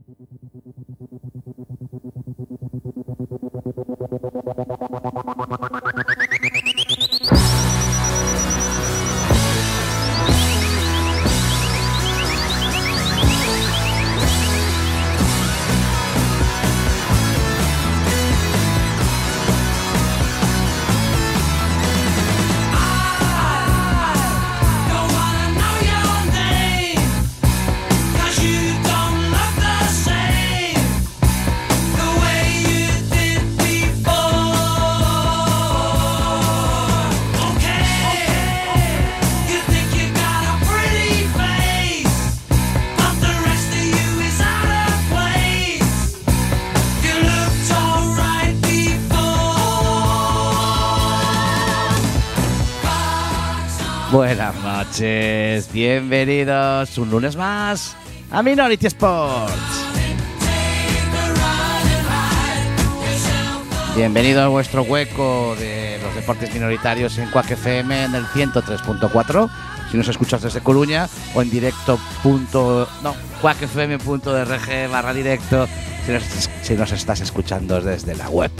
Buenas noches, bienvenidos un lunes más a Minority Sports. Bienvenido a vuestro hueco de los deportes minoritarios en Quack FM en el 103.4, si nos escuchas desde Coruña, o en directo quackfm.org/directo si nos estás escuchando desde la web.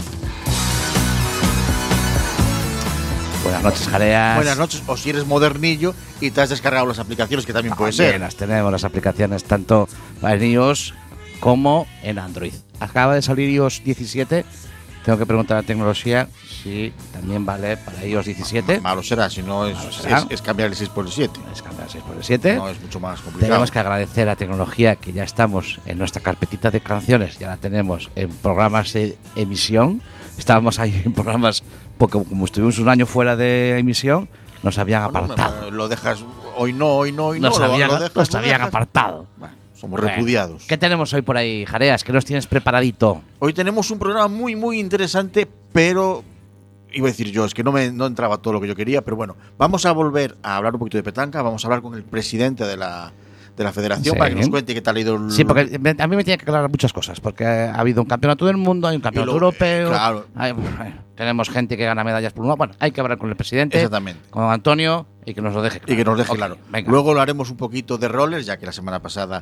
Buenas noches, Jareas. Buenas noches, o si eres modernillo y te has descargado las aplicaciones, que también puede ser. Las tenemos, las aplicaciones, tanto en iOS como en Android. Acaba de salir iOS 17. Tengo que preguntar a la tecnología si también vale para iOS 17. Malo será, si no es cambiar el 6 por el 7. Es cambiar el 6 por el 7. No, es mucho más complicado. Tenemos que agradecer a la tecnología que ya estamos en nuestra carpetita de canciones. Ya la tenemos en programas de emisión. Estábamos ahí en programas, porque como estuvimos un año fuera de emisión, nos habían apartado. Lo dejas, hoy no. Nos habían apartado. Bueno, somos repudiados. ¿Qué tenemos hoy por ahí, Jareas? ¿Qué nos tienes preparadito? Hoy tenemos un programa muy, muy interesante, pero iba a decir yo, es que no entraba todo lo que yo quería, pero bueno, vamos a volver a hablar un poquito de petanca, vamos a hablar con el presidente de la federación, para que nos cuente qué tal ha ido el... Sí, porque a mí me tiene que aclarar muchas cosas, porque ha habido un campeonato del mundo, hay un campeonato europeo, claro. Tenemos gente que gana medallas por uno. Bueno, hay que hablar con el presidente, exactamente, con Antonio, y que nos lo deje claro. Claro. Venga. Luego lo haremos un poquito de rollers, ya que la semana pasada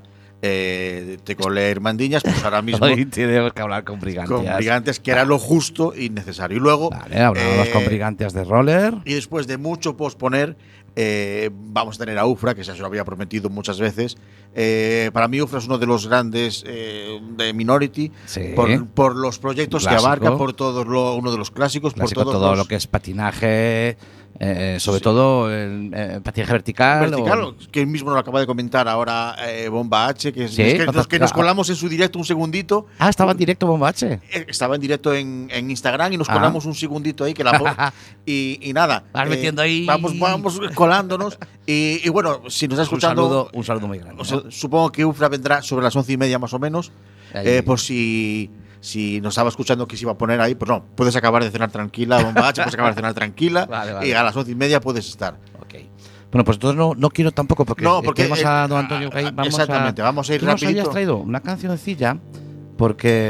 te colé Hermandiñas, pues ahora mismo hoy tenemos que hablar con Brigantias. Con Brigantias, que era lo justo y necesario. Y luego hablamos con Brigantias de roller. Y después de mucho posponer, vamos a tener a Ufra, que se lo había prometido muchas veces. Para mí Ufra es uno de los grandes de Minority, sí, por los proyectos clásico que abarca, por uno de los clásicos, por todo lo que es patinaje, sobre todo el patinaje vertical. Que él mismo lo acaba de comentar ahora Bomba H, que nos colamos en su directo un segundito. Ah, estaba en directo Bomba H. Estaba en directo en Instagram y nos colamos un segundito ahí, que la y nada. Vas metiendo ahí. Vamos colándonos. Y bueno, si nos está escuchando. Un saludo muy grande. Supongo que Ufra vendrá sobre las 11:30 más o menos. Por si nos estaba escuchando que se iba a poner ahí, pues no, puedes acabar de cenar tranquila, Bomba H, puedes acabar de cenar tranquila. Vale. Y a las 11:30 puedes estar. Ok. Bueno, pues entonces no quiero tampoco, porque tenemos a don Antonio que ahí. Vamos a ir rapidito. Nos habías traído una cancioncilla, porque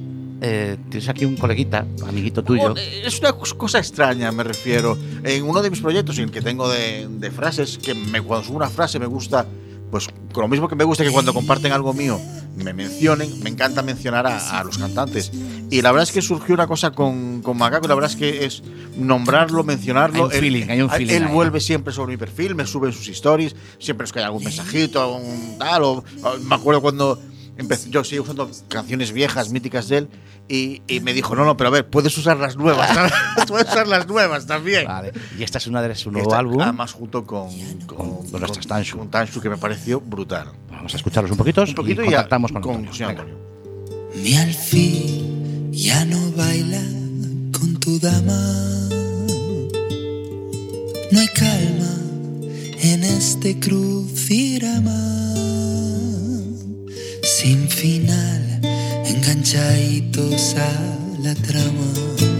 tienes aquí un coleguita, amiguito tuyo. Es una cosa extraña, me refiero. En uno de mis proyectos, en el que tengo de frases, que cuando subo una frase me gusta, pues con lo mismo que me gusta que cuando comparten algo mío me mencionen, me encanta mencionar a los cantantes. Y la verdad es que surgió una cosa con Macaco, la verdad es que es nombrarlo, mencionarlo. Hay un feeling. Él vuelve siempre sobre mi perfil, me sube en sus stories, siempre es que hay algún mensajito, algún tal, o me acuerdo cuando yo sigo usando canciones viejas, míticas de él, y me dijo, no, pero a ver, puedes usar las nuevas, puedes usar las nuevas también. Vale. Y esta es una de su nuevo álbum. Además, junto con nuestras Tanshu. Con Tanshu, que me pareció brutal. Vamos a escucharlos un poquito y contactamos con Antonio. Mi alfil ya no baila con tu dama. No hay calma en este crucigrama. Sin final, enganchaditos a la trama.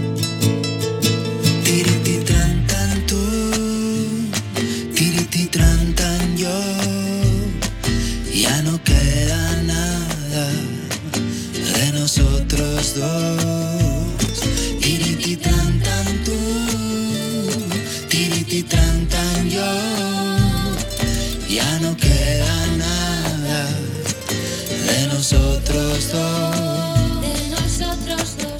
Tiriti tran tan tú, tiriti tran tan yo. Ya no queda nada de nosotros dos. Tiriti tran tan tú, tiriti tran tan yo. Ya no queda nada de nosotros. nosotros dos. De nosotros dos.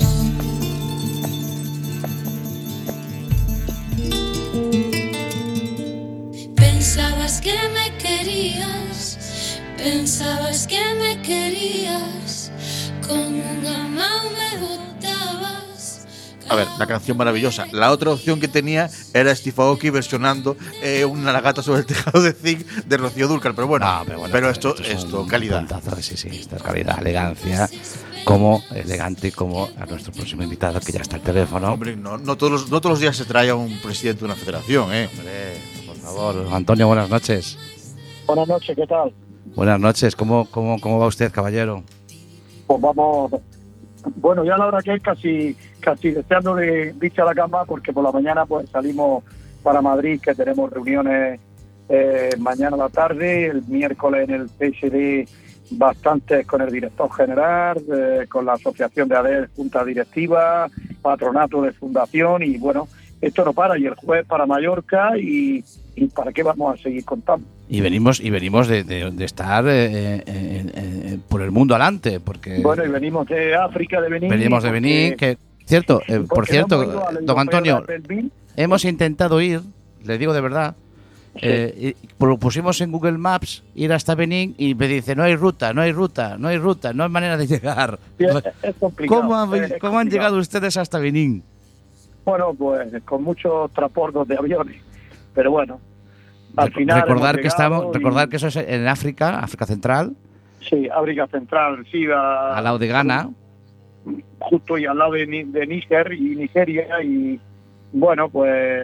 Pensabas que me querías, pensabas que me querías, como un amao me botabas. A ver, la canción maravillosa. La otra opción que tenía era Steve Aoki versionando Una gata sobre el tejado de zinc de Rocío Dúrcal. Pero bueno, pero esto es un calidad. puntazo, sí, esto es calidad, elegancia, como elegante, como a nuestro próximo invitado, que ya está al teléfono. Hombre, no todos los días se trae a un presidente de una federación, ¿eh? Hombre, por favor. Antonio, buenas noches. Buenas noches, ¿qué tal? Buenas noches, ¿cómo va usted, caballero? Pues vamos, bueno, ya la hora que es casi deseando de irse a la cama, porque por la mañana pues salimos para Madrid, que tenemos reuniones mañana a la tarde, el miércoles en el PSD bastantes con el director general, con la asociación de ADER, junta directiva, patronato de fundación, y bueno, esto no para, y el jueves para Mallorca, y ¿para qué vamos a seguir contando? Y venimos de estar por el mundo adelante, porque Bueno, y venimos de África, de Benín. venimos de Benín, que cierto, por cierto, don Antonio, hemos intentado ir, le digo de verdad, pusimos en Google Maps ir hasta Benín y me dice no hay ruta, no hay manera de llegar. Sí, es complicado. ¿Cómo han llegado ustedes hasta Benín? Bueno, pues con muchos transbordos de aviones, pero bueno, al final recordar que eso es en África Central. Sí, África Central, sí, al lado de Ghana, justo y al lado de Níger y Nigeria, y bueno, pues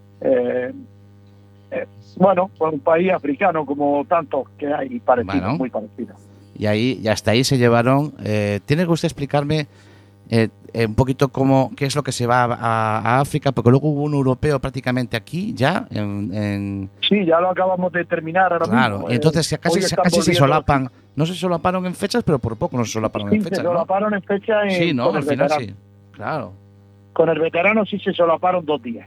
bueno, pues un país africano como tantos que hay parecidos, bueno, muy parecidos. Y hasta ahí se llevaron. ¿Tiene que usted explicarme un poquito qué es lo que se va a África? Porque luego hubo un europeo prácticamente aquí ya. Sí, ya lo acabamos de terminar ahora mismo. Claro, y entonces casi se solapan. No se solaparon en fechas, pero por poco no se solaparon en fechas. Se solaparon en fechas. Sí, ¿no? Al final veterano. Sí. Claro. Con el veterano sí se solaparon 2 días.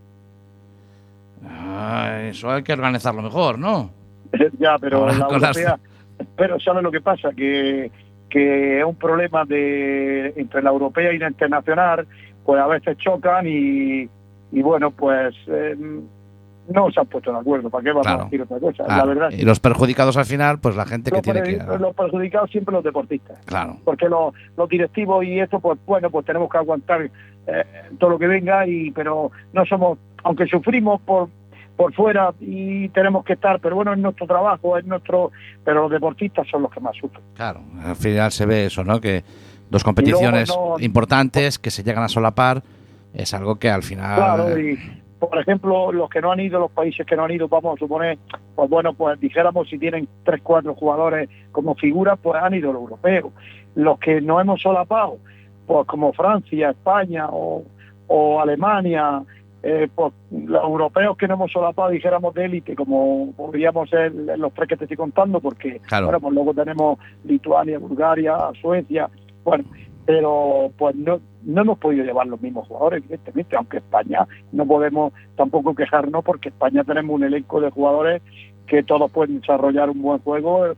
Eso hay que organizarlo mejor, ¿no? Ya, pero la europea. Pero ¿sabes lo que pasa? Que es un problema entre la europea y la internacional, pues a veces chocan y bueno, pues no se han puesto de acuerdo. ¿Para qué vamos a decir otra cosa? La verdad. Y los perjudicados al final, pues la gente que tiene que... Los perjudicados siempre los deportistas. Claro. Porque los directivos y esto, pues bueno, pues tenemos que aguantar todo lo que venga, pero no somos, aunque sufrimos por fuera y tenemos que estar, pero bueno, es nuestro trabajo, pero los deportistas son los que más sufren. Claro, al final se ve eso, ¿no? Que dos competiciones importantes que se llegan a solapar es algo que al final... Claro, y por ejemplo, los países que no han ido, vamos a suponer, pues bueno, pues dijéramos si tienen 3-4 jugadores como figuras, pues han ido los europeos. Los que no hemos solapado, pues como Francia, España o Alemania, pues los europeos que no hemos solapado, dijéramos de élite, como podríamos ser los 3 que te estoy contando, porque claro. Bueno, pues luego tenemos Lituania, Bulgaria, Suecia, bueno, pero pues no hemos podido llevar los mismos jugadores, evidentemente, aunque España no podemos tampoco quejarnos, porque España tenemos un elenco de jugadores que todos pueden desarrollar un buen juego,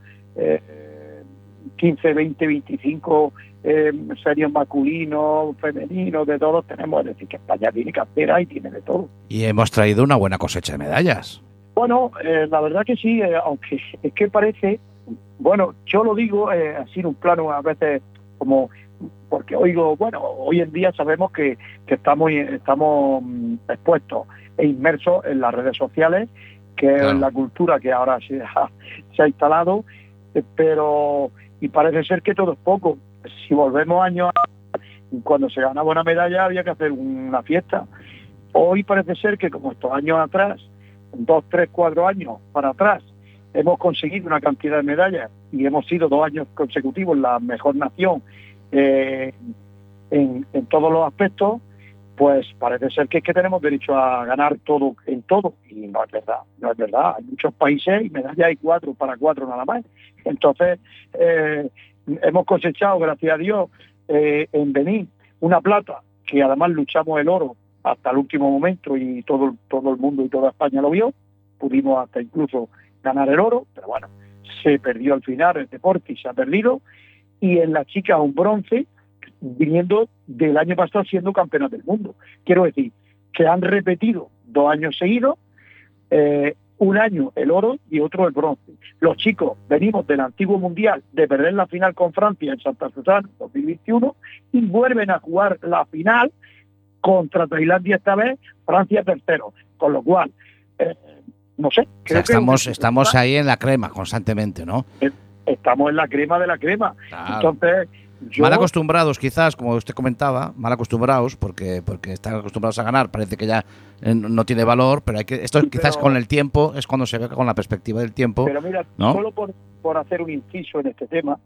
15, 20, 25 serios masculinos, femeninos, de todos tenemos. Es decir, que España tiene cantera y tiene de todo. Y hemos traído una buena cosecha de medallas. Bueno, la verdad que sí, aunque es que parece, bueno, yo lo digo así en un plano a veces como, porque oigo, bueno, hoy en día sabemos que estamos expuestos e inmersos en las redes sociales, que claro. Es la cultura que ahora se ha instalado, pero y parece ser que todo es poco. Si volvemos años cuando se ganaba una medalla había que hacer una fiesta. Hoy parece ser que como estos años atrás, 2, 3, 4 años para atrás, hemos conseguido una cantidad de medallas y hemos sido 2 años consecutivos la mejor nación en todos los aspectos, pues parece ser que es que tenemos derecho a ganar todo en todo, y no es verdad. Hay muchos países y medallas hay 4 para 4 nada más. Entonces hemos cosechado, gracias a Dios, en Benín una plata, que además luchamos el oro hasta el último momento y todo el mundo y toda España lo vio. Pudimos hasta incluso ganar el oro, pero bueno, se perdió al final el deporte y se ha perdido. y en las chicas un bronce, viniendo del año pasado siendo campeonas del mundo. Quiero decir, que han repetido 2 años seguidos, un año el oro y otro el bronce. Los chicos venimos del antiguo mundial de perder la final con Francia en Santa Susana 2021 y vuelven a jugar la final contra Tailandia esta vez, Francia tercero. Con lo cual, no sé. O sea, estamos ahí en la crema constantemente, ¿no? Estamos en la crema de la crema. Claro. Entonces, mal acostumbrados quizás, como usted comentaba, mal acostumbrados porque están acostumbrados a ganar, parece que ya no tiene valor, pero esto sí, quizás con el tiempo es cuando se ve con la perspectiva del tiempo. Pero mira, ¿no? solo por hacer un inciso en este tema,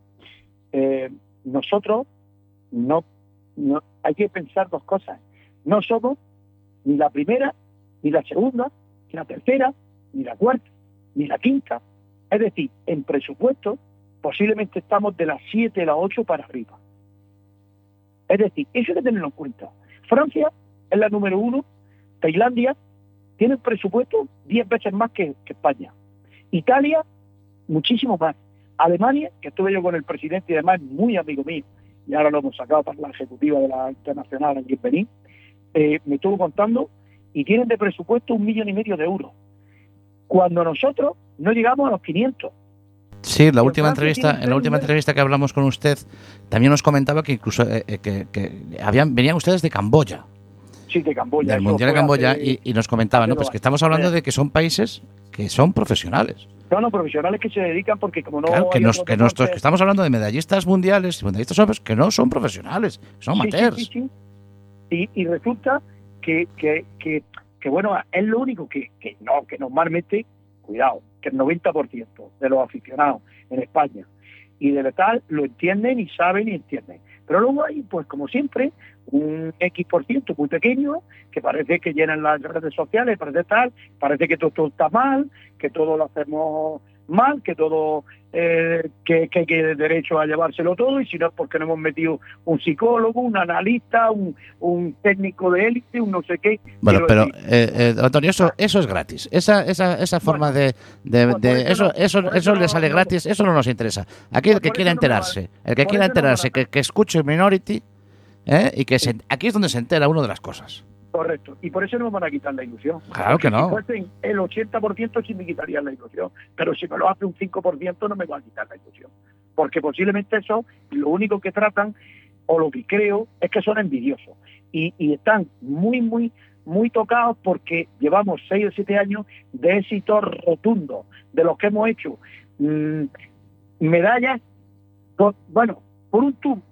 nosotros no hay que pensar 2 cosas. No somos ni la primera, ni la segunda, ni la tercera, ni la cuarta, ni la quinta. Es decir, en presupuesto posiblemente estamos de las 7, las 8 para arriba. Es decir, eso hay que tenerlo en cuenta. Francia es la número 1, Tailandia tiene un presupuesto 10 veces más que España. Italia, muchísimo más. Alemania, que estuve yo con el presidente y además muy amigo mío, y ahora lo hemos sacado para la ejecutiva de la internacional aquí en Benín, me estuvo contando, y tienen de presupuesto 1,5 millones de euros. Cuando nosotros no llegamos a los 500. Sí, en la última entrevista que hablamos con usted, también nos comentaba que incluso venían ustedes de Camboya. Sí, de Camboya. Del Mundial de Camboya, y nos comentaban, ¿no? Pues que estamos hablando de que son países que son profesionales. No, profesionales que se dedican porque como no... Claro, que estamos hablando de medallistas mundiales, medallistas olímpicos que no son profesionales, son amateurs. Sí. Y resulta que bueno, es lo único que normalmente, cuidado, que el 90% de los aficionados en España y de tal lo entienden y saben y entienden. Pero luego hay, pues como siempre, un X% muy pequeño que parece que llenan las redes sociales, parece que todo está mal, que todo lo hacemos mal, que todo que hay derecho a llevárselo todo, y si no es porque no hemos metido un psicólogo, un analista, un técnico de élite, un no sé qué. Bueno, pero Antonio, eso es gratis. Esa forma de eso le sale gratis, eso no nos interesa. Aquí el que quiera enterarse, que escuche Minority, y que aquí es donde se entera uno de las cosas. Correcto, y por eso no me van a quitar la ilusión. Claro que no. Si fuesen el 80% sí me quitarían la ilusión, pero si me lo hace un 5% no me va a quitar la ilusión. Porque posiblemente eso, lo único que tratan, o lo que creo, es que son envidiosos. Y están muy, muy, muy tocados porque llevamos 6 o 7 años de éxitos rotundos, de los que hemos hecho medallas, por un tubo.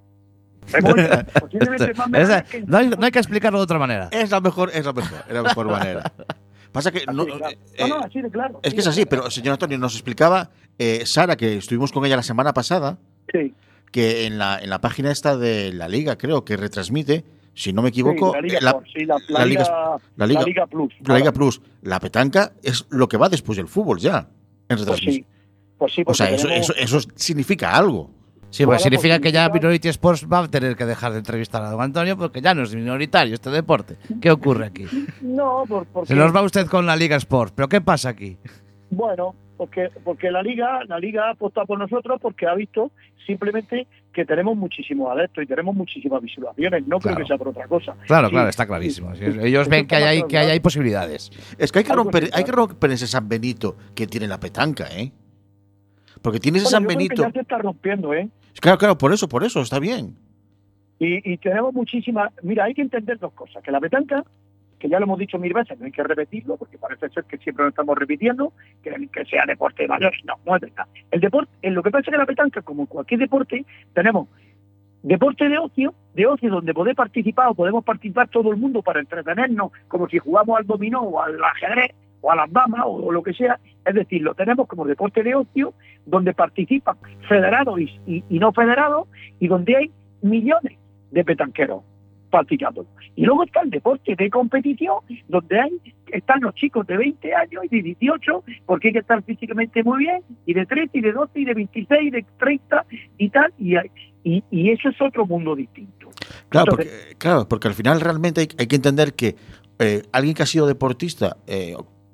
No hay que explicarlo de otra manera. Es la mejor manera. Pasa que así de claro. Es que es así, pero señor Antonio, nos explicaba Sara, que estuvimos con ella la semana pasada, sí, que en la página esta de la Liga, creo que retransmite, si no me equivoco, la Liga Plus. La Liga Plus, la petanca es lo que va después del fútbol ya, en retransmisión. Pues sí, o sea, eso significa algo. Sí, pues significa que ya Minority Sports va a tener que dejar de entrevistar a don Antonio porque ya no es minoritario este deporte. ¿Qué ocurre aquí? No, porque... Se nos va usted con la Liga Sports, ¿pero qué pasa aquí? Bueno, porque la Liga ha apostado por nosotros porque ha visto simplemente que tenemos muchísimos adeptos y tenemos muchísimas visualizaciones. No creo que sea por otra cosa. Claro, está clarísimo. Ellos ven que hay posibilidades. Es que hay que romper ese San Benito que tiene la petanca, ¿eh? Porque tiene ese San Benito. Creo que ya se está rompiendo, ¿eh? Claro, por eso, está bien. Y tenemos muchísimas... Mira, hay que entender 2 cosas. Que la petanca, que ya lo hemos dicho 1000 veces, no hay que repetirlo, porque parece ser que siempre lo estamos repitiendo, que sea deporte de mayores. No es verdad. El deporte, lo que pasa es que la petanca, como cualquier deporte, tenemos deporte de ocio donde podemos participar todo el mundo para entretenernos, como si jugamos al dominó o al ajedrez, o a las damas, o lo que sea. Es decir, lo tenemos como deporte de ocio, donde participan federados y no federados, y donde hay millones de petanqueros practicando. Y luego está el deporte de competición, donde están los chicos de 20 años y de 18, porque hay que estar físicamente muy bien, y de 13, y de 12, y de 26, y de 30, y tal, y eso es otro mundo distinto. Claro, porque al final realmente hay que entender que alguien que ha sido deportista,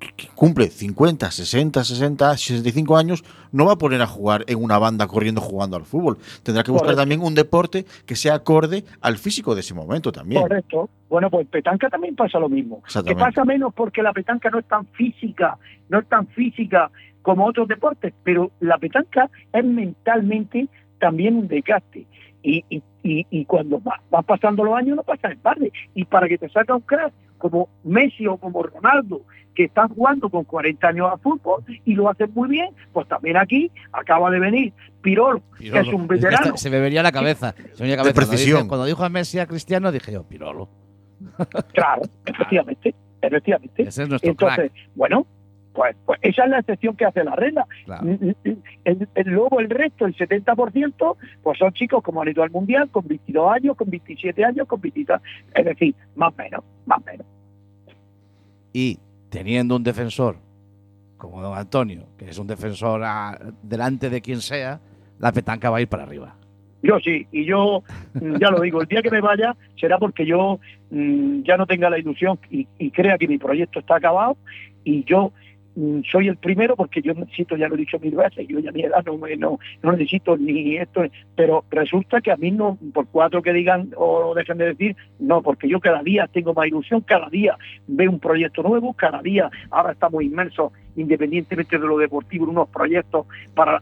que cumple 50, 60, 60, 65 años, no va a poner a jugar en una banda corriendo jugando al fútbol. Tendrá que buscar también un deporte que sea acorde al físico de ese momento también. Correcto. Bueno, pues petanca también pasa lo mismo. Que pasa menos porque la petanca no es tan física, como otros deportes, pero la petanca es mentalmente también un desgaste. Y cuando vas pasando los años no pasa el padre. Y para que te salga un crack como Messi o como Ronaldo, que están jugando con 40 años a fútbol y lo hacen muy bien, pues también aquí acaba de venir Pirolo, que es un veterano. Es que se me venía a la cabeza. De precisión. Cuando dijo a Messi a Cristiano, dije yo, Pirolo. Claro, efectivamente. Ese es nuestro Entonces, crack. Bueno, pues esa es la excepción que hace la regla. Claro. Luego el resto, el 70%, pues son chicos como han ido al Mundial con 22 años, con 27 años, con 23, es decir, más o menos. Y teniendo un defensor como don Antonio, que es un defensor delante de quien sea, la petanca va a ir para arriba. Yo sí, y yo ya lo digo, el día que me vaya será porque yo ya no tenga la ilusión y crea que mi proyecto está acabado, y yo soy el primero porque yo necesito, ya lo he dicho 1000 veces, yo ya a mi edad no necesito ni esto, pero resulta que a mí no, por 4 que digan o dejen de decir, no, porque yo cada día tengo más ilusión, cada día veo un proyecto nuevo, cada día ahora estamos inmersos, independientemente de lo deportivo, en unos proyectos para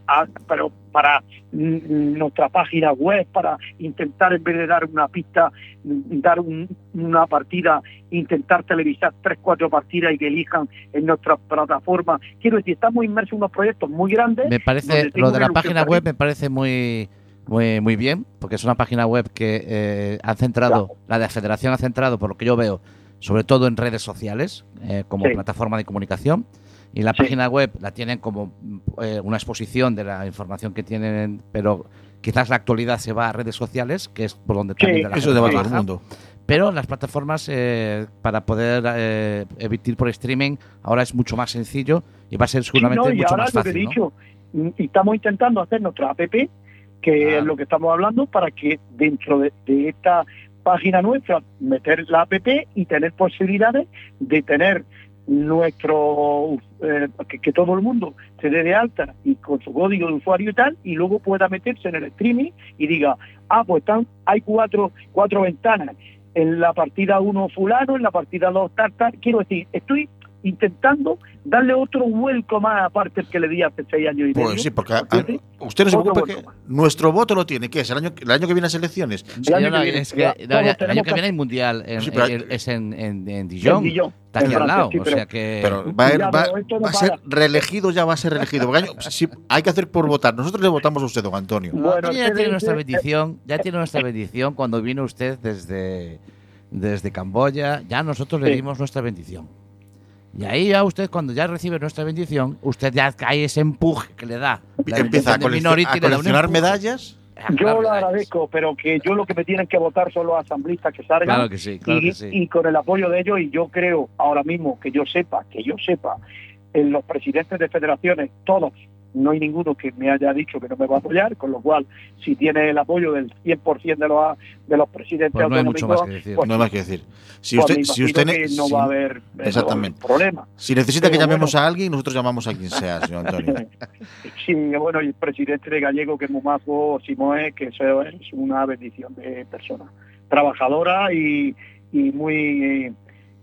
nuestra página web, para intentar, en vez de dar una pista, dar una partida, intentar televisar 3-4 partidas y que elijan en nuestra plataforma. Quiero decir, estamos inmersos en unos proyectos muy grandes. Me parece, lo de la página web me parece muy bien, porque es una página web que ha centrado, claro, la de la Federación ha centrado, por lo que yo veo, sobre todo en redes sociales, como plataforma de comunicación. Y la página web la tienen como una exposición de la información que tienen, pero quizás la actualidad se va a redes sociales, que es por donde también eso debate todo el mundo. Pero las plataformas, para poder emitir por streaming, ahora es mucho más sencillo y va a ser seguramente mucho más fácil. Y ahora, y estamos intentando hacer nuestra app, que es lo que estamos hablando, para que dentro de esta página nuestra meter la app y tener posibilidades de tener que todo el mundo se dé de alta y con su código de usuario y tal, y luego pueda meterse en el streaming y diga, pues hay cuatro ventanas, en la partida 1 fulano, en la partida 2 tal. Quiero decir, estoy intentando darle otro vuelco más aparte el que le di hace 6 años y medio. Pues sí, porque usted no se preocupe que nuestro voto lo tiene, ¿qué es? ¿El año que viene las elecciones? El año que viene hay mundial, es en Dijon. Está aquí al lado, o sea que… Pero va a ser reelegido, ya va a ser reelegido. Porque hay que hacer por votar. Nosotros le votamos a usted, don Antonio. Bueno, ya tiene nuestra bendición, cuando vino usted desde Camboya, ya nosotros le dimos nuestra bendición. Y ahí ya usted, cuando ya recibe nuestra bendición, usted ya cae ese empuje que le da. Empieza a coleccionar medallas. Yo lo agradezco, pero que yo lo que me tienen que votar son los asambleístas que salgan. Claro que sí, y con el apoyo de ellos, y yo creo ahora mismo que yo sepa, en los presidentes de federaciones, todos, no hay ninguno que me haya dicho que no me va a apoyar, con lo cual, si tiene el apoyo del 100% de los presidentes pues no hay autonómicos, mucho más que decir. No hay más que decir. Si usted no va a haber problema. Si necesita que llamemos a alguien, nosotros llamamos a quien sea, señor Antonio. Sí, bueno, y el presidente de Gallego, que es muy majo, Simoé, que eso es una bendición de persona trabajadora y muy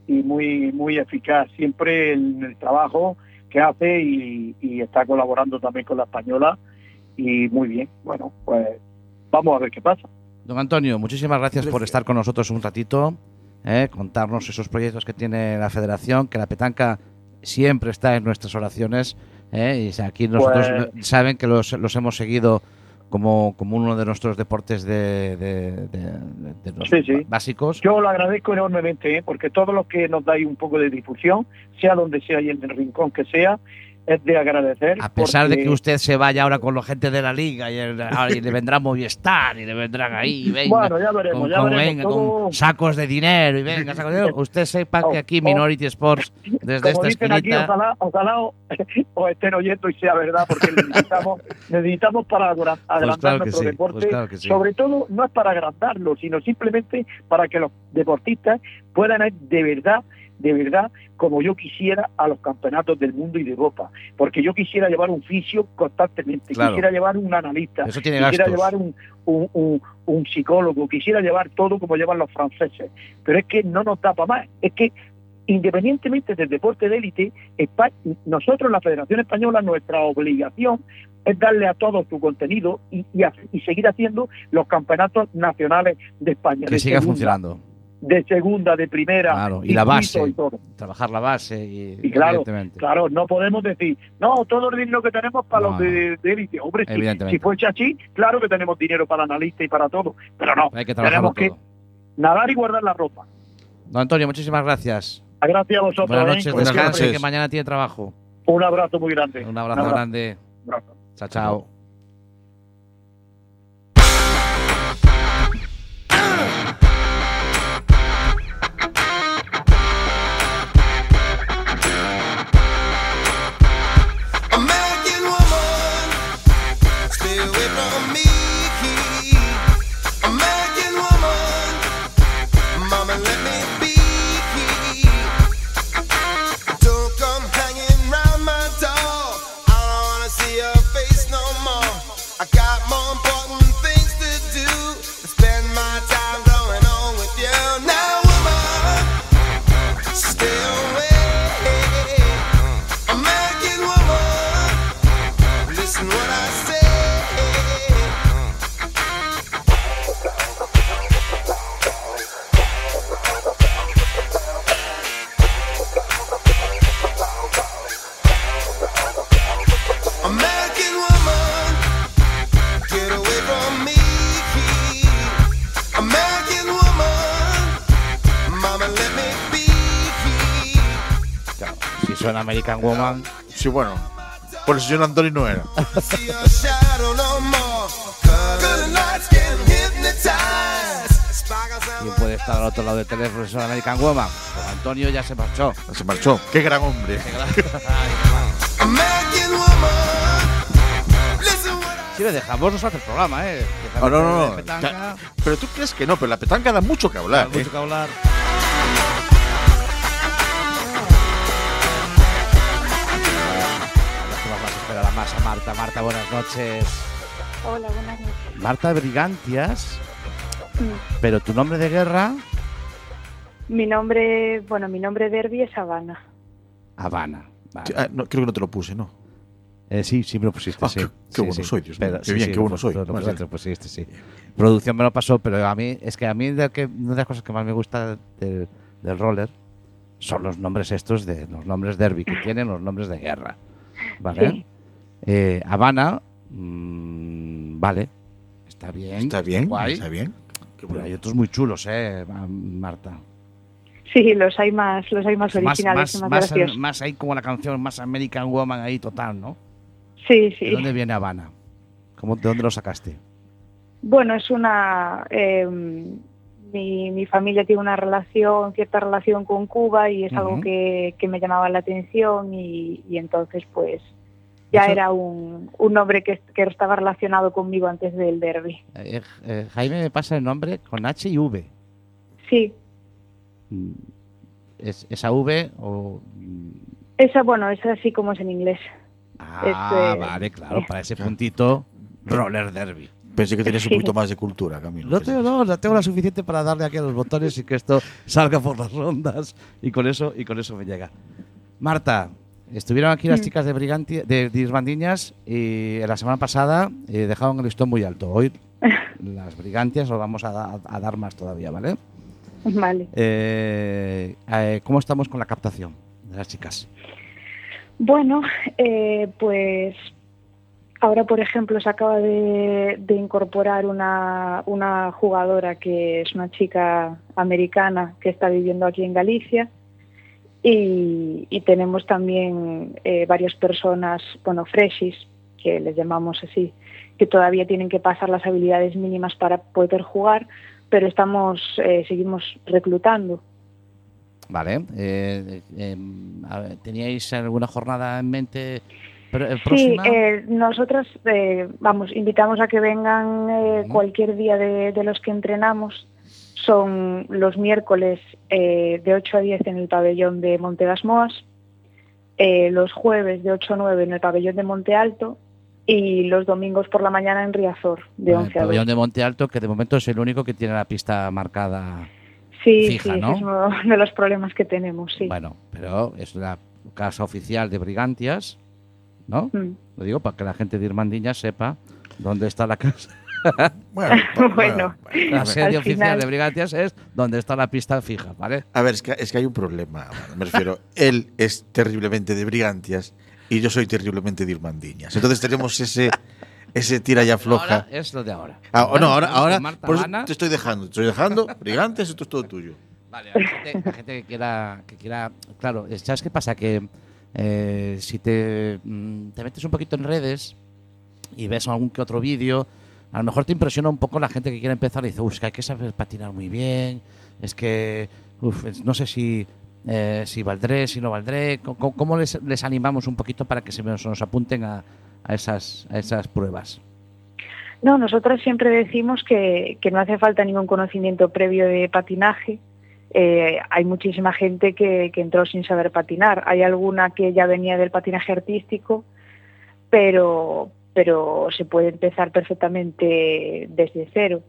eficaz siempre en el trabajo que hace, y está colaborando también con la española, y muy bien. Bueno, pues vamos a ver qué pasa. Don Antonio, muchísimas gracias por estar con nosotros un ratito, contarnos esos proyectos que tiene la Federación, que la petanca siempre está en nuestras oraciones, y aquí nosotros saben que los hemos seguido como uno de nuestros deportes de los básicos. Yo lo agradezco enormemente, porque todos los que nos dais un poco de difusión, sea donde sea y en el rincón que sea, es de agradecer. A pesar de que usted se vaya ahora con la gente de la Liga y le vendrá Movistar y le vendrán ahí, venga, bueno, ya veremos, con sacos de dinero y venga, sacos de dinero. Usted sepa que aquí Minority Sports, desde esta esquinita… Aquí, ojalá os estén oyendo y sea verdad, porque necesitamos para agrandar nuestro deporte. Claro que sí. Sobre todo, no es para agrandarlo, sino simplemente para que los deportistas puedan de verdad de verdad como yo quisiera a los campeonatos del mundo y de Europa, porque yo quisiera llevar un fisio constantemente, Claro. quisiera llevar un analista, Eso tiene quisiera gastos. llevar un psicólogo, quisiera llevar todo como llevan los franceses, pero es que no nos da para más, es que independientemente del deporte de élite, nosotros, la Federación Española, nuestra obligación es darle a todos su contenido y seguir haciendo los campeonatos nacionales de España. Que de siga segunda, funcionando. De segunda, de primera, Claro, y la circuito base. y todo. Trabajar la base y Claro, evidentemente. claro, no podemos decir, no, todo el dinero que tenemos para No, los de élite. Hombre, evidentemente. si fuese así, claro que tenemos dinero para analistas y para todo, pero no, Hay que trabajarlo tenemos todo. que nadar y guardar la ropa. Don Antonio, muchísimas gracias. Gracias a vosotros. Buenas noches, Buenas descanse, noches. que mañana tiene trabajo. Un abrazo muy grande. Un abrazo grande. Un abrazo. Chao, chao. American woman, stay away from me. American woman, mama, let me be. Don't come hanging round my door. I don't wanna see your face no more. I got more important things to do. Spend my time going on with you. Now, woman, stay away. American woman, listen what I say. American woman, get away from me. American woman, mama, let me be. Claro, si suena American Woman, Sí, bueno. Por el señor Antonio no era. See your shadow no more. Good nights can hypnotize. Sparkles ¿quién on puede estar al otro lado del teléfono si suena American Woman? Don Antonio ya se marchó. Se marchó. Qué gran hombre. American woman. Listen what I Si le dejamos, nos hace el programa, ¿eh? No, no, no. De petanca, Ya, pero tú crees que no, pero la petanca da mucho que hablar. hay mucho que hablar. Espera la masa, Marta. Marta, buenas noches. Hola, buenas noches. Marta Brigantias, pero tu nombre de guerra, Mi nombre derby es Habana. Habana. Vale. Sí, no, creo que no te lo puse, ¿no? Sí, sí me lo pusiste, Ah, sí. qué bueno soy, Dios mío. Qué bien, qué lo bueno soy. lo Vale, pusiste, vale. pusiste, sí. Producción me lo pasó, pero a mí una de las cosas que más me gusta del roller son los nombres estos los nombres derby que tienen los nombres de guerra, ¿vale? Sí. Habana, vale, está bien, Está bien, guay, está bien. Qué pero bueno. hay otros muy chulos, Marta. Sí, los hay más originales y más graciosos. Más ahí como la canción, más American Woman ahí total, ¿no? Sí, ¿De sí. dónde viene Habana? ¿De dónde lo sacaste? Bueno, es una... mi familia tiene cierta relación con Cuba y es algo Ujú. que me llamaba la atención y entonces pues ya Eso- era un nombre que estaba relacionado conmigo antes del derby. Jaime me pasa el nombre con H y V. Sí, ¿Es esa V o...? esa es así como es en inglés. Vale, claro, para ese puntito, roller derby. Pensé que tenías un Sí. poquito más de cultura, Camilo. No tengo la suficiente para darle aquí a los botones y que esto salga por las rondas y con eso me llega. Marta, estuvieron aquí las chicas de Disbandiñas y la semana pasada dejaron el listón muy alto. Hoy las Brigantias lo vamos a dar más todavía, ¿vale? Vale. ¿Cómo estamos con la captación de las chicas? Bueno, pues ahora, por ejemplo, se acaba de incorporar una jugadora que es una chica americana que está viviendo aquí en Galicia y tenemos también varias personas, freshis, que les llamamos así, que todavía tienen que pasar las habilidades mínimas para poder jugar, pero seguimos reclutando. Vale. ¿Teníais alguna jornada en mente Sí, próxima? nosotras invitamos a que vengan cualquier día de los que entrenamos, son los miércoles de 8 a 10 en el pabellón de Monte das Moas, los jueves de 8 a 9 en el pabellón de Monte Alto y los domingos por la mañana en Riazor de 11 a 2. El pabellón de Monte Alto, que de momento es el único que tiene la pista marcada sí, fija, ¿no? es uno de los problemas que tenemos, sí. Bueno, pero es la casa oficial de Brigantias, ¿no? Lo digo para que la gente de Irmandiña sepa dónde está la casa. Bueno, La sede al oficial final- de Brigantias es donde está la pista fija, ¿vale? A ver, es que hay un problema. Me refiero, él es terriblemente de Brigantias y yo soy terriblemente de Irmandiñas. Entonces tenemos ese tira y afloja. Ahora es lo de ahora. Ah, no, Vamos ahora con Marta por eso Habana. te estoy dejando. Brigantias, esto es todo tuyo. Vale, hay gente que quiera. Claro, ¿sabes qué pasa? Que si te metes un poquito en redes y ves algún que otro vídeo, a lo mejor te impresiona un poco la gente que quiere empezar y dice, es que hay que saber patinar muy bien, es que, no sé si valdré, si no valdré. ¿Cómo les animamos un poquito para que se nos apunten a esas pruebas? No, nosotros siempre decimos que no hace falta ningún conocimiento previo de patinaje. Hay muchísima gente que entró sin saber patinar. Hay alguna que ya venía del patinaje artístico, pero se puede empezar perfectamente desde cero.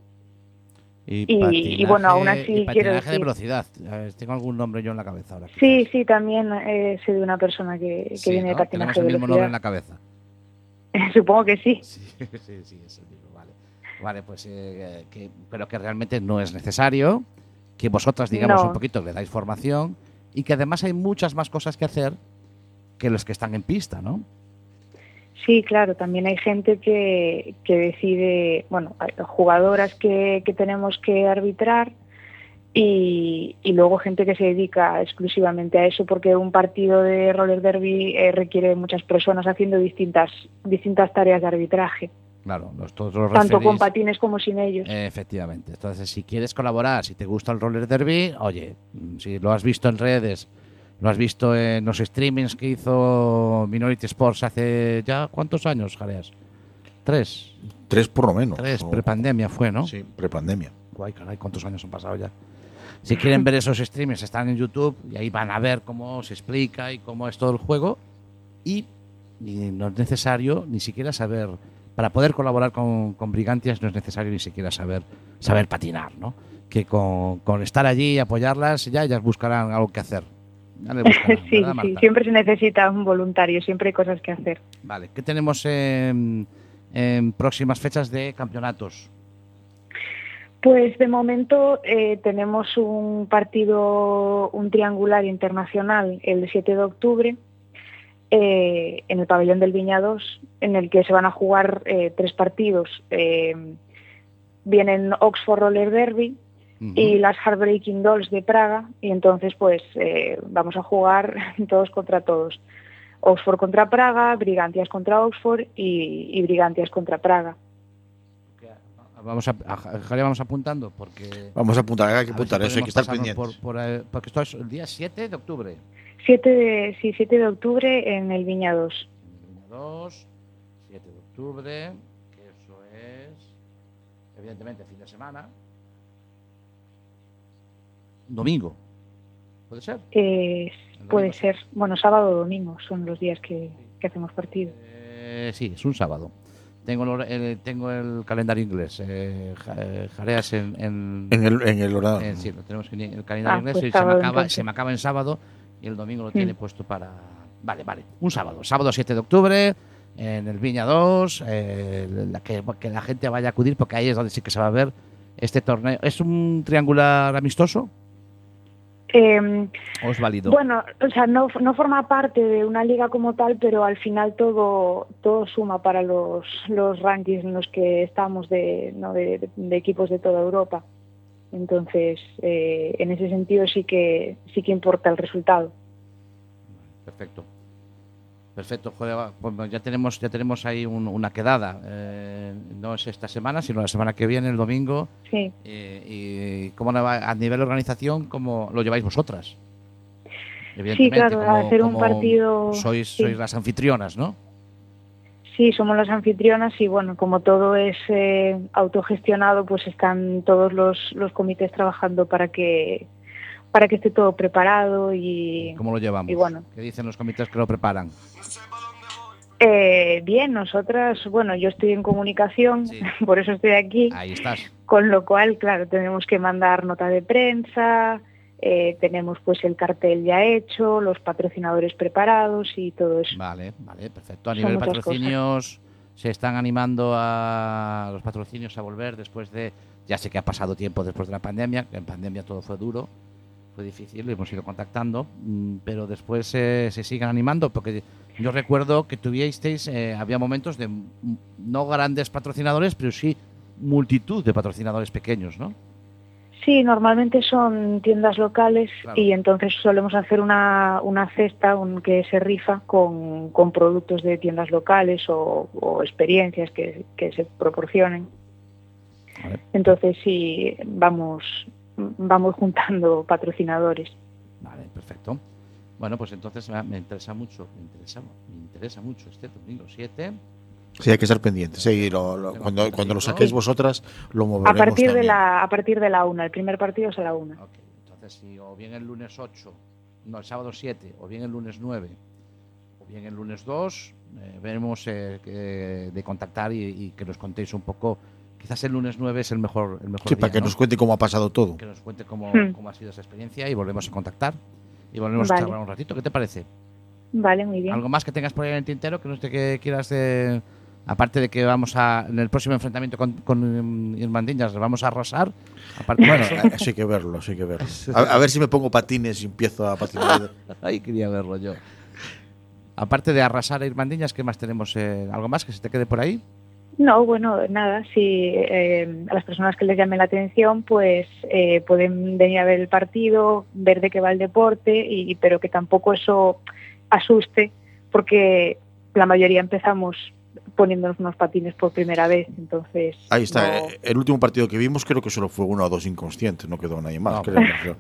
Y bueno, aún así y patinaje quiero de decir... velocidad. A ver, tengo algún nombre yo en la cabeza ahora. Sí, también sé de una persona que Sí, viene de ¿no? patinaje Tenemos de el mismo nombre velocidad. en la cabeza. Supongo que sí. Sí, es el mismo, vale. Vale, pues pero que realmente no es necesario, que vosotras, digamos, No. un poquito le dais formación y que además hay muchas más cosas que hacer que los que están en pista, ¿no? Sí, claro, también hay gente que decide, bueno, hay jugadoras que tenemos que arbitrar y luego gente que se dedica exclusivamente a eso, porque un partido de roller derby requiere de muchas personas haciendo distintas tareas de arbitraje, Claro, todos los tanto con referees, patines como sin ellos. efectivamente. Entonces, si quieres colaborar, si te gusta el roller derby, oye, si lo has visto en redes, lo has visto en los streamings que hizo Minority Sports hace ya, ¿cuántos años, Jareas? 3. 3 por lo menos. 3, O- prepandemia fue, ¿no? Sí, prepandemia. Guay, caray, ¿cuántos años han pasado ya? Si quieren ver esos streamings, están en YouTube y ahí van a ver cómo se explica y cómo es todo el juego. Y no es necesario ni siquiera saber, para poder colaborar con Brigantias no es necesario ni siquiera saber patinar, ¿no? Que con estar allí y apoyarlas, ya ellas buscarán algo que hacer. Ya le buscarán, Sí, ¿verdad, sí, Marta? siempre se necesita un voluntario, siempre hay cosas que hacer. Vale, ¿qué tenemos en próximas fechas de campeonatos? Pues de momento tenemos un partido, un triangular internacional el 7 de octubre en el pabellón del Viña 2, en el que se van a jugar 3 partidos. Vienen Oxford Roller Derby y las Heartbreaking Dolls de Praga, y entonces pues vamos a jugar todos contra todos. Oxford contra Praga, Brigantias contra Oxford y Brigantias contra Praga. Vamos apuntando porque... Vamos a apuntar, hay que a ver si apuntar eso, hay que estar podemos pendientes. pasarnos porque esto es el día 7 de octubre. 7 de octubre en el Viña 2. 2, 7 de octubre, que eso es, evidentemente, fin de semana. Domingo, ¿puede ser? Puede ser, bueno, sábado o domingo son los días que hacemos partido. Sí, es un sábado. Tengo el calendario inglés. Jareas en el horario. sí, lo tenemos en el calendario inglés pues y sábado, se me acaba en sábado y el domingo lo tiene puesto para... Vale, un sábado 7 de octubre en el Viña 2, que la gente vaya a acudir porque ahí es donde sí que se va a ver este torneo. ¿Es un triangular amistoso o es válido? Bueno, o sea, no forma parte de una liga como tal, pero al final todo suma para los rankings en los que estamos de equipos de toda Europa. Entonces, en ese sentido sí que importa el resultado. Perfecto, joder, pues ya tenemos ahí una quedada. No es esta semana, sino la semana que viene, el domingo. Sí. ¿Y cómo va a nivel de organización, cómo lo lleváis vosotras? Sí, claro, hacer un partido... Sois las anfitrionas, ¿no? Sí, somos las anfitrionas y bueno, como todo es autogestionado, pues están todos los comités trabajando para que esté todo preparado y... ¿Cómo lo llevamos? Y bueno. ¿Qué dicen los comités que lo preparan? Bien, nosotras, bueno, yo estoy en comunicación, Sí. por eso estoy aquí, Ahí estás. con lo cual, claro, tenemos que mandar nota de prensa, tenemos pues el cartel ya hecho, los patrocinadores preparados y todo eso. Vale, perfecto. A Son nivel de muchas patrocinios, se están animando a los patrocinios a volver después de... Ya sé que ha pasado tiempo después de la pandemia, que en pandemia todo fue duro, fue difícil, lo hemos ido contactando, pero después se siguen animando, porque yo recuerdo que tuvisteis, había momentos de no grandes patrocinadores, pero sí multitud de patrocinadores pequeños, ¿no? Sí, normalmente son tiendas locales, Claro. y entonces solemos hacer una cesta que se rifa con productos de tiendas locales o experiencias que se proporcionen. Vale. Entonces sí, vamos juntando patrocinadores. Vale, perfecto. Bueno, pues entonces me interesa mucho este domingo 7. Sí, hay que estar pendientes. Sí, cuando lo saquéis vosotras, lo moveremos A partir también. a partir de la 1, el primer partido es a la 1. Ok, entonces si o bien el lunes 8, no, el sábado 7, o bien el lunes 9, o bien el lunes 2, veremos de contactar y que nos contéis un poco. Quizás el lunes 9 es el mejor Sí, día, para que ¿no? nos cuente cómo ha pasado todo. Que nos cuente cómo ha sido esa experiencia y volvemos a contactar y volvemos Vale. a charlar un ratito. ¿Qué te parece? Vale, muy bien. ¿Algo más que tengas por ahí en el tintero que no sé que quieras aparte de que vamos en el próximo enfrentamiento con Irmandiñas vamos a arrasar? Aparte Bueno, de eso, eso hay que verlo, eso hay que verlo. A ver si me pongo patines y empiezo a patinar. ahí quería verlo yo. Aparte de arrasar a Irmandiñas, ¿qué más tenemos? ¿Algo más que se te quede por ahí? No, bueno, nada, si a las personas que les llame la atención, pues pueden venir a ver el partido, ver de qué va el deporte, pero que tampoco eso asuste, porque la mayoría empezamos poniéndonos unos patines por primera vez, entonces... Ahí está. no- El último partido que vimos creo que solo fue 1 o 2 inconscientes, no quedó nadie más. No, creo.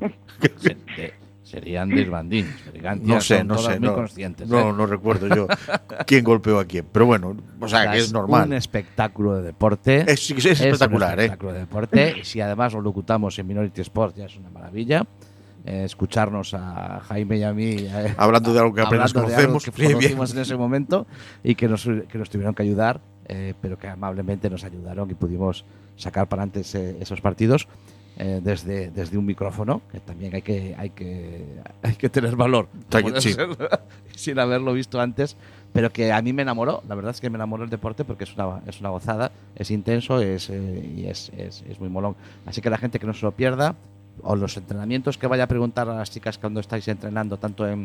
Serían de Irmandiñas. No sé, son no todas sé. muy No, conscientes. no recuerdo yo quién golpeó a quién. Pero bueno, o sea, que es normal. Un espectáculo de deporte. Es espectacular, un espectáculo de deporte. Y si además lo locutamos en Minority Sports, ya es una maravilla. Escucharnos a Jaime y a mí Hablando de algo que apenas hablando de algo conocemos. que conocimos en ese momento y que nos tuvieron que ayudar, pero que amablemente nos ayudaron y pudimos sacar para adelante esos partidos desde un micrófono, que también hay que tener valor Sí. sin haberlo visto antes, pero que a mí me enamoró. La verdad es que me enamoró el deporte porque es una gozada, es intenso y es muy molón. Así que la gente que no se lo pierda, o los entrenamientos, que vaya a preguntar a las chicas cuando estáis entrenando tanto en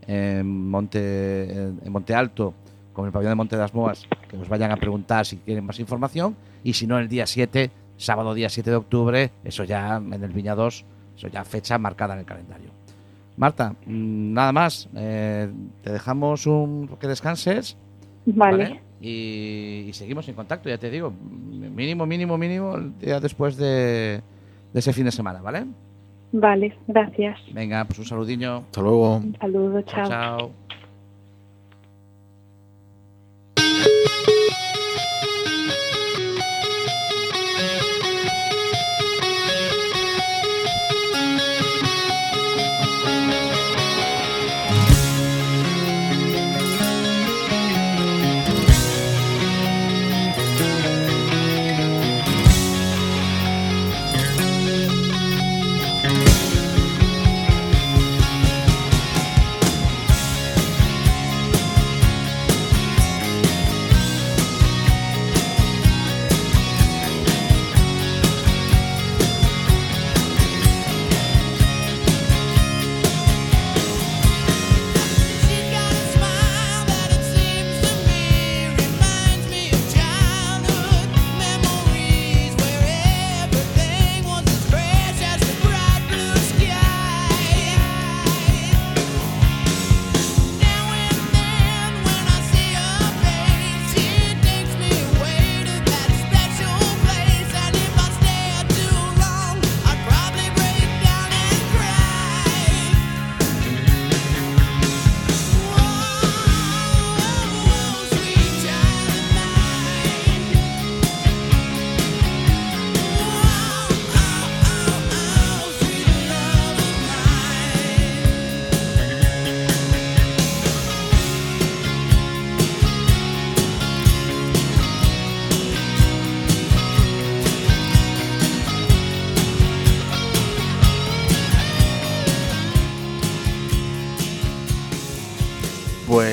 Monte Alto como en el pabellón de Monte de las Moas, que os vayan a preguntar si quieren más información, y si no, el día 7, sábado día 7 de octubre, eso ya en el Viña 2, eso ya fecha marcada en el calendario. Marta, nada más, te dejamos que descanses. Vale. Y seguimos en contacto, ya te digo, mínimo el día después de ese fin de semana, ¿vale? Vale, gracias. Venga, pues un saludillo. Hasta luego. Un saludo, chao. Chao.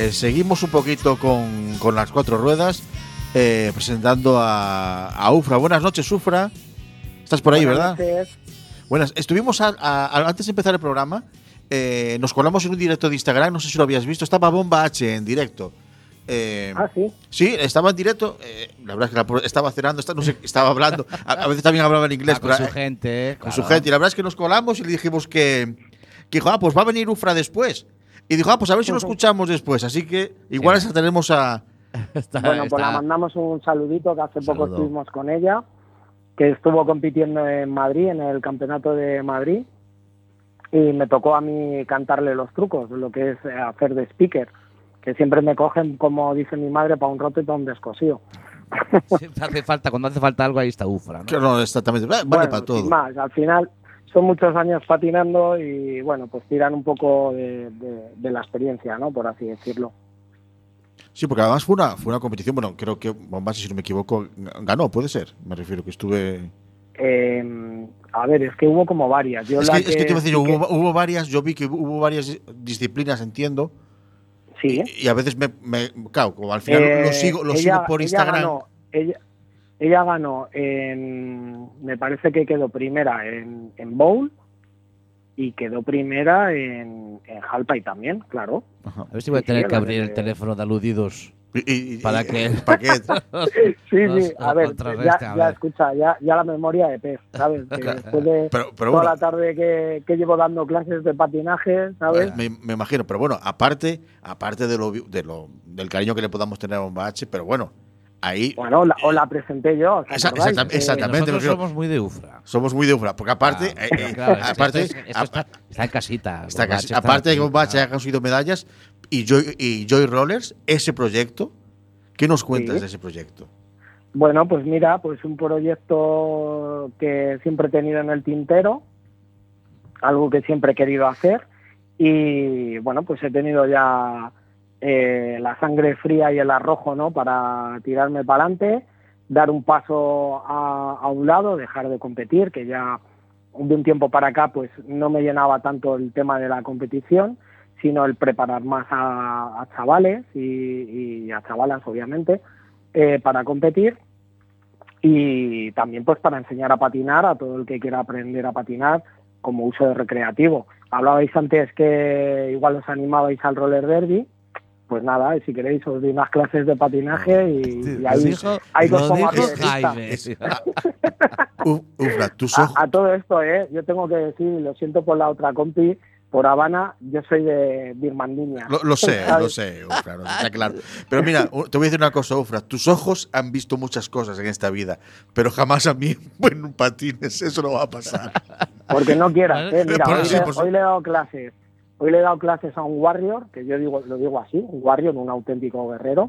seguimos un poquito con las cuatro ruedas, presentando a Ufra. Buenas noches, Ufra. Estás por ahí, Buenas ¿verdad? noches. Buenas. Estuvimos antes de empezar el programa, nos colamos en un directo de Instagram, no sé si lo habías visto, estaba Bomba H en directo. Sí. Sí, estaba en directo. La verdad es que estaba cenando, no sé, estaba hablando. A veces también hablaba en inglés. Con su gente, con su gente. Y la verdad es que nos colamos y le dijimos que dijo, pues va a venir Ufra después. Y dijo, pues a ver si lo escuchamos después. Así que igual esa tenemos a. Bueno, pues la mandamos un saludito, que hace poco estuvimos con ella, que estuvo compitiendo en Madrid, en el campeonato de Madrid. Y me tocó a mí cantarle los trucos, lo que es hacer de speaker. Que siempre me cogen, como dice mi madre, para un roto y para un descosío. Cuando hace falta algo, ahí está Ufra, ¿no? No, exactamente. Vale bueno, para todo. Sin más, al final son muchos años patinando y, bueno, pues tiran un poco de la experiencia, ¿no? Por así decirlo. Sí, porque además fue una competición, bueno, creo que Bombasi, si no me equivoco, ganó, puede ser. Me refiero que estuve. A ver, es que hubo como varias. Es que te iba a decir, hubo varias, yo vi que hubo varias disciplinas, entiendo. Sí. Y a veces claro, como al final lo sigo por Instagram. Ella ganó me parece que quedó primera en bowl y quedó primera en halfpipe también, claro. Ajá. A ver si voy a tener que abrir el teléfono de aludidos para que sí, a ver, ya escucha, ya la memoria de pez, ¿sabes? Que después de pero toda bueno, la tarde que llevo dando clases de patinaje, ¿sabes? Me imagino, pero bueno, aparte del cariño que le podamos tener a Bomba H, pero bueno, ahí. Bueno, os la presenté yo. Exactamente. Nosotros somos muy de Ufra. Somos muy de Ufra, porque aparte. Esto está en casita. Aparte de que Bomba H haya conseguido medallas y Joy Rollers, ese proyecto, ¿qué nos cuentas de ese proyecto? Bueno, pues mira, pues un proyecto que siempre he tenido en el tintero, algo que siempre he querido hacer y bueno, pues he tenido ya la sangre fría y el arrojo, ¿no? Para tirarme para adelante, dar un paso a un lado, dejar de competir, que ya de un tiempo para acá pues no me llenaba tanto el tema de la competición, sino el preparar más a chavales y a chavalas, obviamente, para competir y también pues para enseñar a patinar a todo el que quiera aprender a patinar como uso de recreativo. Hablabais antes que igual os animabais al roller derby. Pues nada, si queréis os doy unas clases de patinaje y ahí os pongo a todo esto, yo tengo que decir, lo siento por la otra compi, por Habana, yo soy de Birmandiña. Lo sé, Ufra, está claro. Pero mira, te voy a decir una cosa, Ufra, tus ojos han visto muchas cosas en esta vida, pero jamás a mí en un patines, eso no va a pasar. Porque no quieras, mira, hoy le he dado clases. Hoy le he dado clases a un warrior, que yo lo digo así, un warrior, un auténtico guerrero,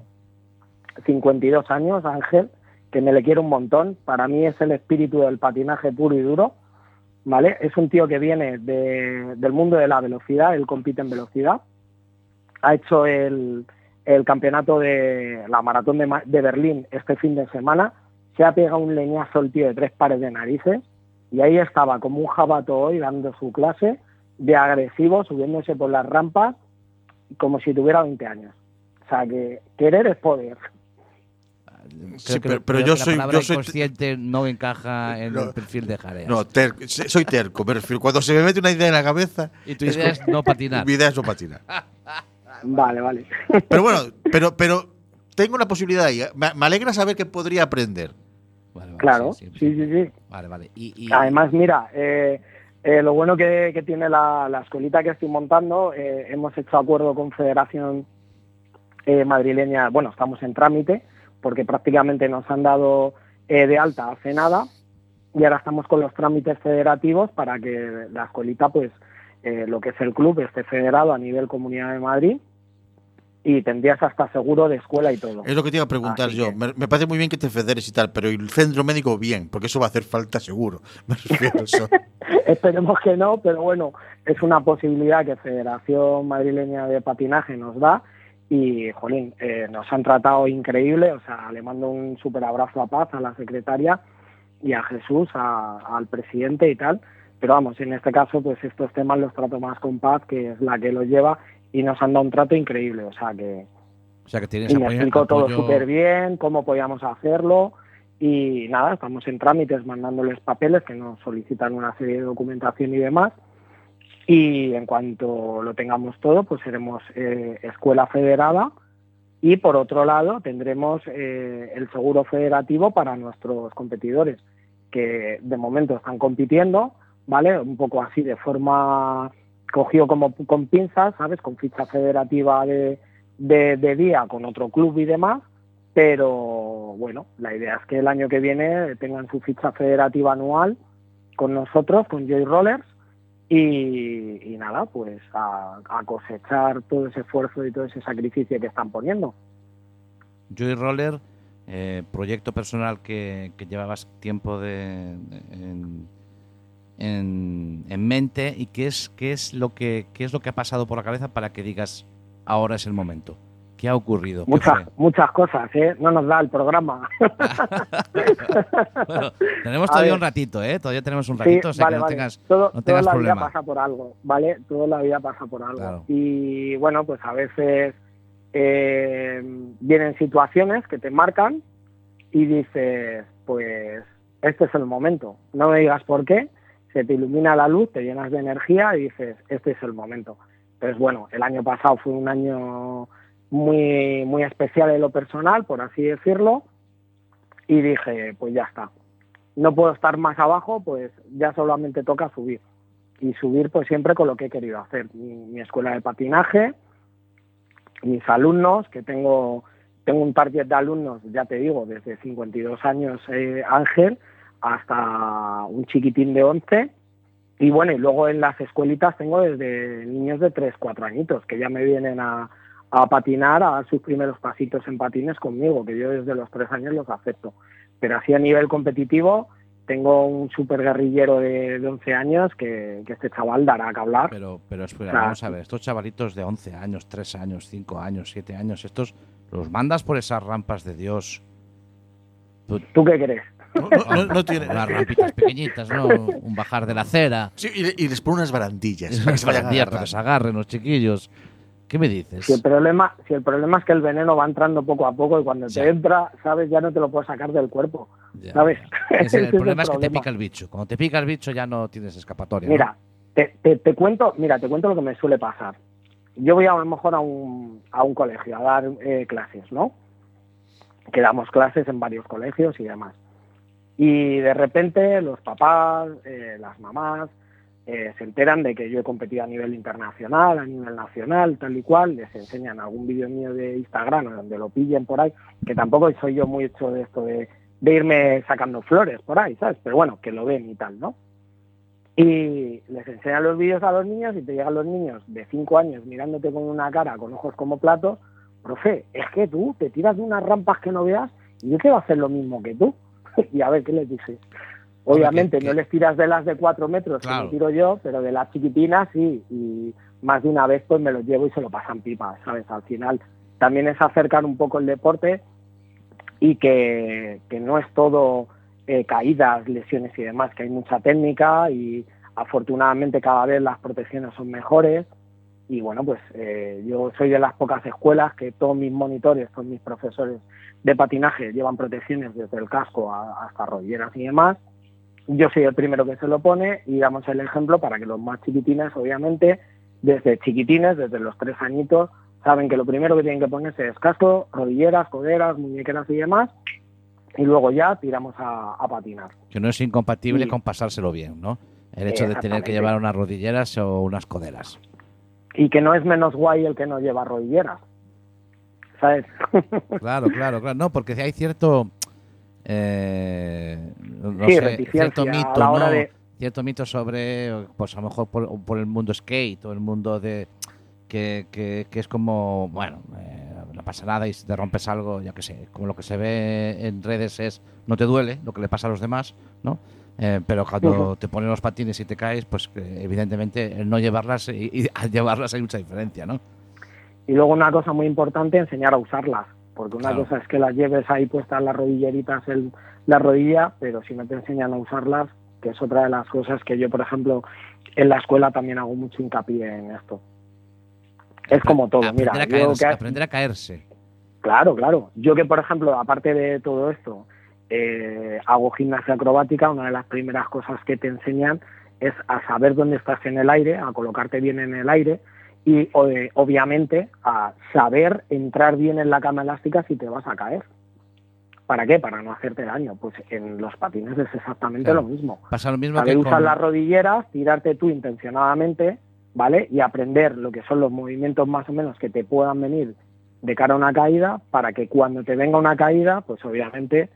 52 años, Ángel, que me le quiero un montón. Para mí es el espíritu del patinaje puro y duro, ¿vale? Es un tío que viene del mundo de la velocidad, él compite en velocidad. Ha hecho el campeonato de la maratón de Berlín este fin de semana. Se ha pegado un leñazo el tío de 3 pares de narices y ahí estaba como un jabato hoy dando su clase de agresivo, subiéndose por las rampas como si tuviera 20 años. O sea, que querer es poder. Sí, pero yo soy consciente, no encaja en el perfil de Jareas. No, soy terco, me refiero. Cuando se me mete una idea en la cabeza. Y tu idea es no patinar. Mi idea es no patinar. Vale. Pero bueno, pero tengo una posibilidad ahí. Me alegra saber que podría aprender. Vale, claro, sí. Vale. Y además, mira, lo bueno que tiene la escuelita que estoy montando, hemos hecho acuerdo con Federación Madrileña, bueno, estamos en trámite, porque prácticamente nos han dado de alta hace nada, y ahora estamos con los trámites federativos para que la escuelita, pues, lo que es el club, esté federado a nivel Comunidad de Madrid, y tendrías hasta seguro de escuela y todo. Es lo que te iba a preguntar yo. Me parece muy bien que te federes y tal, pero el centro médico bien, porque eso va a hacer falta seguro. Me refiero a eso. Esperemos que no, pero bueno, es una posibilidad que Federación Madrileña de Patinaje nos da y, jolín, nos han tratado increíble. O sea, le mando un súper abrazo a Paz, a la secretaria, y a Jesús, al presidente y tal. Pero vamos, en este caso, pues estos temas los trato más con Paz, que es la que los lleva, y nos han dado un trato increíble, o sea que tienes y me explicó todo apoyo. súper bien, cómo podíamos hacerlo, y nada, estamos en trámites mandándoles papeles que nos solicitan una serie de documentación y demás, y en cuanto lo tengamos todo, pues seremos escuela federada, y por otro lado tendremos el seguro federativo para nuestros competidores, que de momento están compitiendo, ¿vale? Un poco así de forma cogido como con pinzas, ¿sabes? Con ficha federativa de día con otro club y demás, pero bueno, la idea es que el año que viene tengan su ficha federativa anual con nosotros, con Joy Rollers, y nada, pues a cosechar todo ese esfuerzo y todo ese sacrificio que están poniendo. Joy Roller, proyecto personal que llevabas tiempo en mente, y qué es lo que ha pasado por la cabeza para que digas ahora es el momento. ¿Qué ha ocurrido? Muchas cosas, no nos da el programa. Bueno, tenemos todavía un ratito, todavía tenemos un ratito, sí, vale, no vale. tengas toda la problema. vida pasa por algo, ¿vale? Toda la vida pasa por algo. Claro. Y bueno, pues a veces vienen situaciones que te marcan y dices, pues este es el momento. No me digas por qué, se te ilumina la luz, te llenas de energía y dices, este es el momento. Entonces, bueno, el año pasado fue un año muy, muy especial en lo personal, por así decirlo, y dije, pues ya está. No puedo estar más abajo, pues ya solamente toca subir. Y subir pues siempre con lo que he querido hacer. Mi escuela de patinaje, mis alumnos, que tengo un target de alumnos, ya te digo, desde 52 años Ángel, hasta un chiquitín de 11, y bueno, y luego en las escuelitas tengo desde niños de 3, 4 añitos, que ya me vienen a patinar, a dar sus primeros pasitos en patines conmigo, que yo desde los 3 años los acepto. Pero así a nivel competitivo, tengo un súper guerrillero de 11 años que este chaval dará que hablar. Pero espera, vamos a ver, estos chavalitos de 11 años, 3 años, 5 años, 7 años, estos los mandas por esas rampas de Dios. ¿Tú qué crees? No tiene. Unas rampitas pequeñitas, ¿no? Un bajar de la acera. Sí, y les pone unas barandillas. Para que se agarren los chiquillos. ¿Qué me dices? Si el problema es que el veneno va entrando poco a poco y cuando te entra, ¿sabes? Ya no te lo puedes sacar del cuerpo, ¿sabes? El problema es que te pica el bicho. Cuando te pica el bicho ya no tienes escapatoria. Mira, ¿no? te cuento lo que me suele pasar. Yo voy a lo mejor a un colegio a dar clases, ¿no? Que damos clases en varios colegios y demás. Y de repente los papás, las mamás, se enteran de que yo he competido a nivel internacional, a nivel nacional, tal y cual, les enseñan algún vídeo mío de Instagram donde lo pillen por ahí, que tampoco soy yo muy hecho de esto de irme sacando flores por ahí, ¿sabes? Pero bueno, que lo ven y tal, ¿no? Y les enseñan los vídeos a los niños y te llegan los niños de 5 años mirándote con una cara, con ojos como platos, profe, es que tú te tiras de unas rampas que no veas y yo quiero hacer lo mismo que tú. Y a ver, ¿qué les dices? Obviamente no les tiras de las de 4 metros, claro, que me tiro yo, pero de las chiquitinas sí, y más de una vez pues me los llevo y se lo pasan pipa, ¿sabes? Al final también es acercar un poco el deporte y que no es todo caídas, lesiones y demás, que hay mucha técnica y afortunadamente cada vez las protecciones son mejores y bueno, pues yo soy de las pocas escuelas que todos mis monitores, todos mis profesores de patinaje llevan protecciones desde el casco hasta rodilleras y demás. Yo soy el primero que se lo pone y damos el ejemplo para que los más chiquitines, obviamente, desde chiquitines, desde los 3 añitos, saben que lo primero que tienen que ponerse es casco, rodilleras, coderas, muñequeras y demás, y luego ya tiramos a patinar. Que no es incompatible con pasárselo bien, ¿no? El hecho de tener que llevar unas rodilleras o unas coderas. Y que no es menos guay el que no lleva rodilleras, ¿sabes? Claro. No, porque hay cierto... cierto mito, ¿no? Cierto mito sobre, pues a lo mejor por el mundo skate o el mundo de que es como, bueno, no pasa nada y si te rompes algo, ya que sé, como lo que se ve en redes es no te duele lo que le pasa a los demás, ¿no? Pero cuando te ponen los patines y te caes, pues evidentemente el no llevarlas y al llevarlas hay mucha diferencia, ¿no? Y luego una cosa muy importante, enseñar a usarlas. Porque una cosa es que las lleves ahí puestas las rodilleritas en la rodilla, pero si no te enseñan a usarlas, que es otra de las cosas que yo, por ejemplo, en la escuela también hago mucho hincapié en esto. Es como todo, mira. Aprender a caerse. Claro, claro. Yo que, por ejemplo, aparte de todo esto, hago gimnasia acrobática, una de las primeras cosas que te enseñan es a saber dónde estás en el aire, a colocarte bien en el aire y obviamente a saber entrar bien en la cama elástica si te vas a caer. ¿Para qué? Para no hacerte daño. Pues en los patines es exactamente lo mismo. Pasa lo mismo saber que usar las rodilleras, tirarte tú intencionadamente, ¿vale? Y aprender lo que son los movimientos más o menos que te puedan venir de cara a una caída, para que cuando te venga una caída, pues obviamente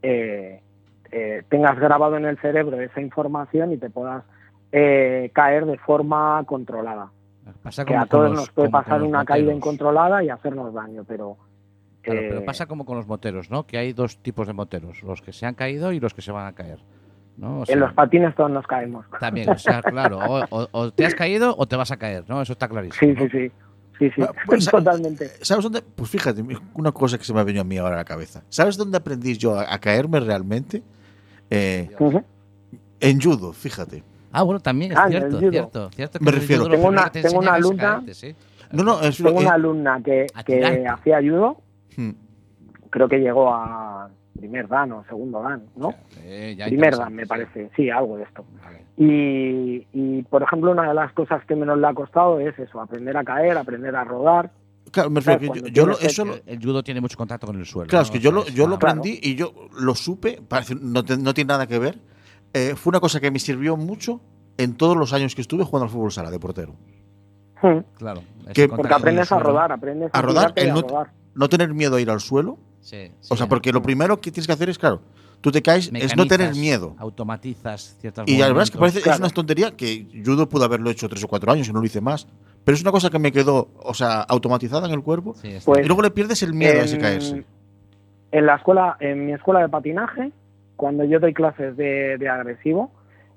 tengas grabado en el cerebro esa información y te puedas caer de forma controlada. Pasa que como a todos con nos puede pasar una caída moteros. incontrolada y hacernos daño, pero... Claro, pero pasa como con los moteros, ¿no? Que hay dos tipos de moteros, los que se han caído y los que se van a caer, ¿no? O sea, en los patines todos nos caemos. también, o sea, claro, o te has caído o te vas a caer, ¿no? Eso está clarísimo. Sí, ¿no? sí. Pues, Totalmente. ¿Sabes dónde? Pues fíjate, una cosa que se me ha venido a mí ahora a la cabeza. ¿Sabes dónde aprendí yo a caerme realmente? Ujú. En judo, fíjate. Ah, bueno, también es Ah, cierto, en el cierto. Que Me en el refiero- judo lo Tengo primero una- que te tengo enseñan una es alumna- caerte, sí. No, es Tengo una alumna que a tirarte. hacía judo, Hmm. creo que llegó a primer dan o segundo dan, ¿no? Ya Primer interesante, dan, me sí. parece. Sí, algo de esto. Vale. Y, por ejemplo, una de las cosas que menos le ha costado es eso, aprender a caer, aprender a rodar. Claro, me refiero Cuando que yo tienes eso El judo tiene mucho contacto con el suelo. Claro, ¿no? es que O yo sea, lo, es yo lo una- aprendí y yo lo supe, parece, no tiene nada que ver. Fue una cosa que me sirvió mucho en todos los años que estuve jugando al fútbol sala de portero. Claro. ese Que- contacto Porque con el aprendes a suelo. rodar, aprendes A rodar, tirarte y a el no- rodar. No tener miedo a ir al suelo. Sí, O sea, sí, porque lo primero que tienes que hacer es, claro, tú te caes, es no tener mecanizas, miedo. Automatizas ciertas Y la verdad es que parece, Claro. es una tontería que judo pudo haberlo hecho 3 o 4 años y no lo hice más. Pero es una cosa que me quedó, o sea, automatizada en el cuerpo. Sí, es Pues, Y luego le pierdes el miedo a ese caerse. En la escuela, en mi escuela de patinaje, cuando yo doy clases de agresivo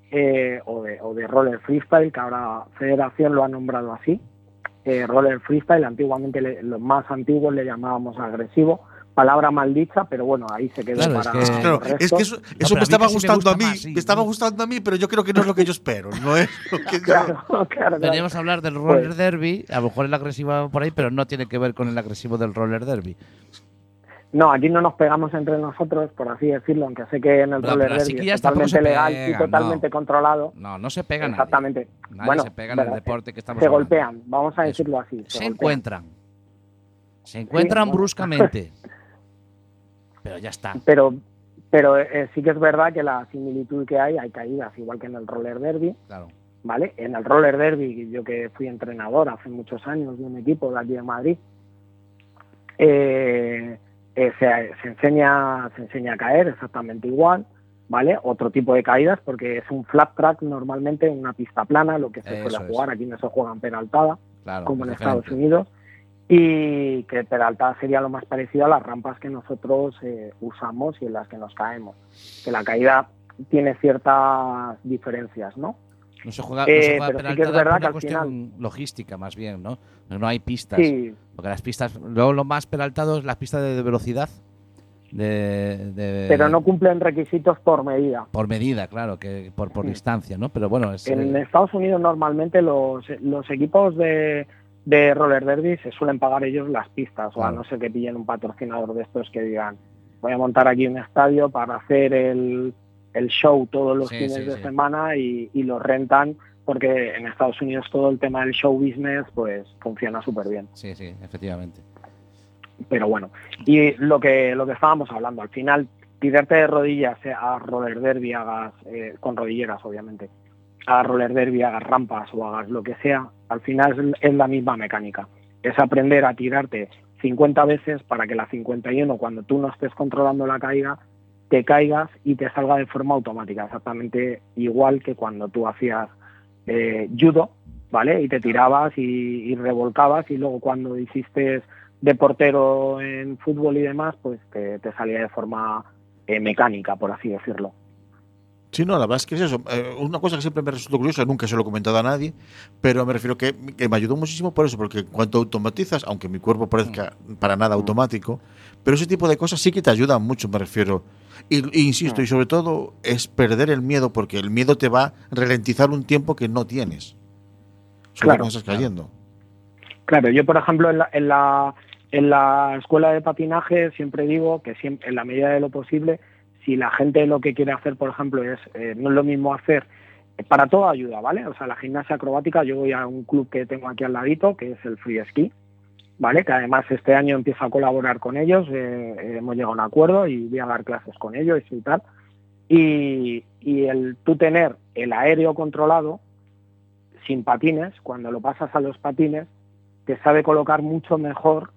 o de roller freestyle, que ahora Federación lo ha nombrado así, roller freestyle, antiguamente los más antiguos le llamábamos agresivo, palabra maldicha, pero bueno, ahí se quedó Claro, es para que- el Claro, resto. es que eso pero a me mí estaba casi me gustando a gusta mí. más, sí, me estaba ¿no? gustando a mí, pero yo creo que no es lo que yo espero. No es lo que yo. Claro, claro. Veníamos a hablar del roller derby, a lo mejor el agresivo va por ahí, pero no tiene que ver con el agresivo del roller derby. No, aquí no nos pegamos entre nosotros, por así decirlo, aunque sé que en el No, roller pero las derby es chiquillas tampoco totalmente se legal y pegan, totalmente no. controlado. No, no se pega nadie. Exactamente. Nadie Bueno, se pega en el pero, deporte que estamos se hablando. golpean, vamos a Eso. decirlo así. Se golpean. encuentran. Se encuentran bueno. bruscamente. Pero ya está. Pero sí que es verdad que la similitud que hay caídas, igual que en el roller derby, Claro. ¿vale? En el roller derby, yo que fui entrenador hace muchos años de un equipo de aquí de Madrid, se enseña a caer exactamente igual, ¿vale? Otro tipo de caídas, porque es un flat track normalmente, una pista plana, lo que se Eso suele es. jugar, aquí no se juega en peraltada, Claro. como en es Estados diferente. Unidos, y que peraltada sería lo más parecido a las rampas que nosotros usamos y en las que nos caemos, que la caída tiene ciertas diferencias, ¿no? No se juega, Pero no se sí juega que es penaltada verdad por que una al cuestión logística, más bien, ¿no? No hay pistas. Sí, Porque las pistas, luego lo más peraltado es las pistas de velocidad. pero no cumplen requisitos por medida. Por medida, claro, que por Sí. distancia, ¿no? Pero bueno, es, En Estados Unidos normalmente los equipos de roller derby se suelen pagar ellos las pistas, o a Claro. no ser que pillen un patrocinador de estos que digan, voy a montar aquí un estadio para hacer el show todos los Sí, fines sí, de sí. semana y lo rentan, porque en Estados Unidos todo el tema del show business pues funciona súper bien. sí, efectivamente. Pero bueno, y lo que estábamos hablando, al final, tirarte de rodillas a roller derby, hagas con rodilleras obviamente, hagas roller derby, hagas rampas o hagas lo que sea, al final es la misma mecánica. Es aprender a tirarte 50 veces para que la 51, cuando tú no estés controlando la caída, te caigas y te salga de forma automática, exactamente igual que cuando tú hacías judo, ¿vale? Y te tirabas y revolcabas, y luego cuando hiciste de portero en fútbol y demás, pues te salía de forma mecánica, por así decirlo. Sí, no, la verdad es que es eso. Una cosa que siempre me resultó curiosa, nunca se lo he comentado a nadie, pero me refiero que me ayudó muchísimo por eso, porque cuando automatizas, aunque mi cuerpo parezca para nada automático, pero ese tipo de cosas sí que te ayudan mucho, me refiero. Y insisto, y sobre todo es perder el miedo, porque el miedo te va a ralentizar un tiempo que no tienes. Sobre Claro. cómo estás cayendo. Claro, yo por ejemplo en la escuela de patinaje siempre digo que siempre, en la medida de lo posible, si la gente lo que quiere hacer, por ejemplo, es no es lo mismo hacer, para todo ayuda, ¿vale? O sea, la gimnasia acrobática, yo voy a un club que tengo aquí al ladito, que es el Free Ski, ¿vale? Que además este año empiezo a colaborar con ellos, hemos llegado a un acuerdo y voy a dar clases con ellos y tal. Y el tú tener el aéreo controlado, sin patines, cuando lo pasas a los patines, te sabe colocar mucho mejor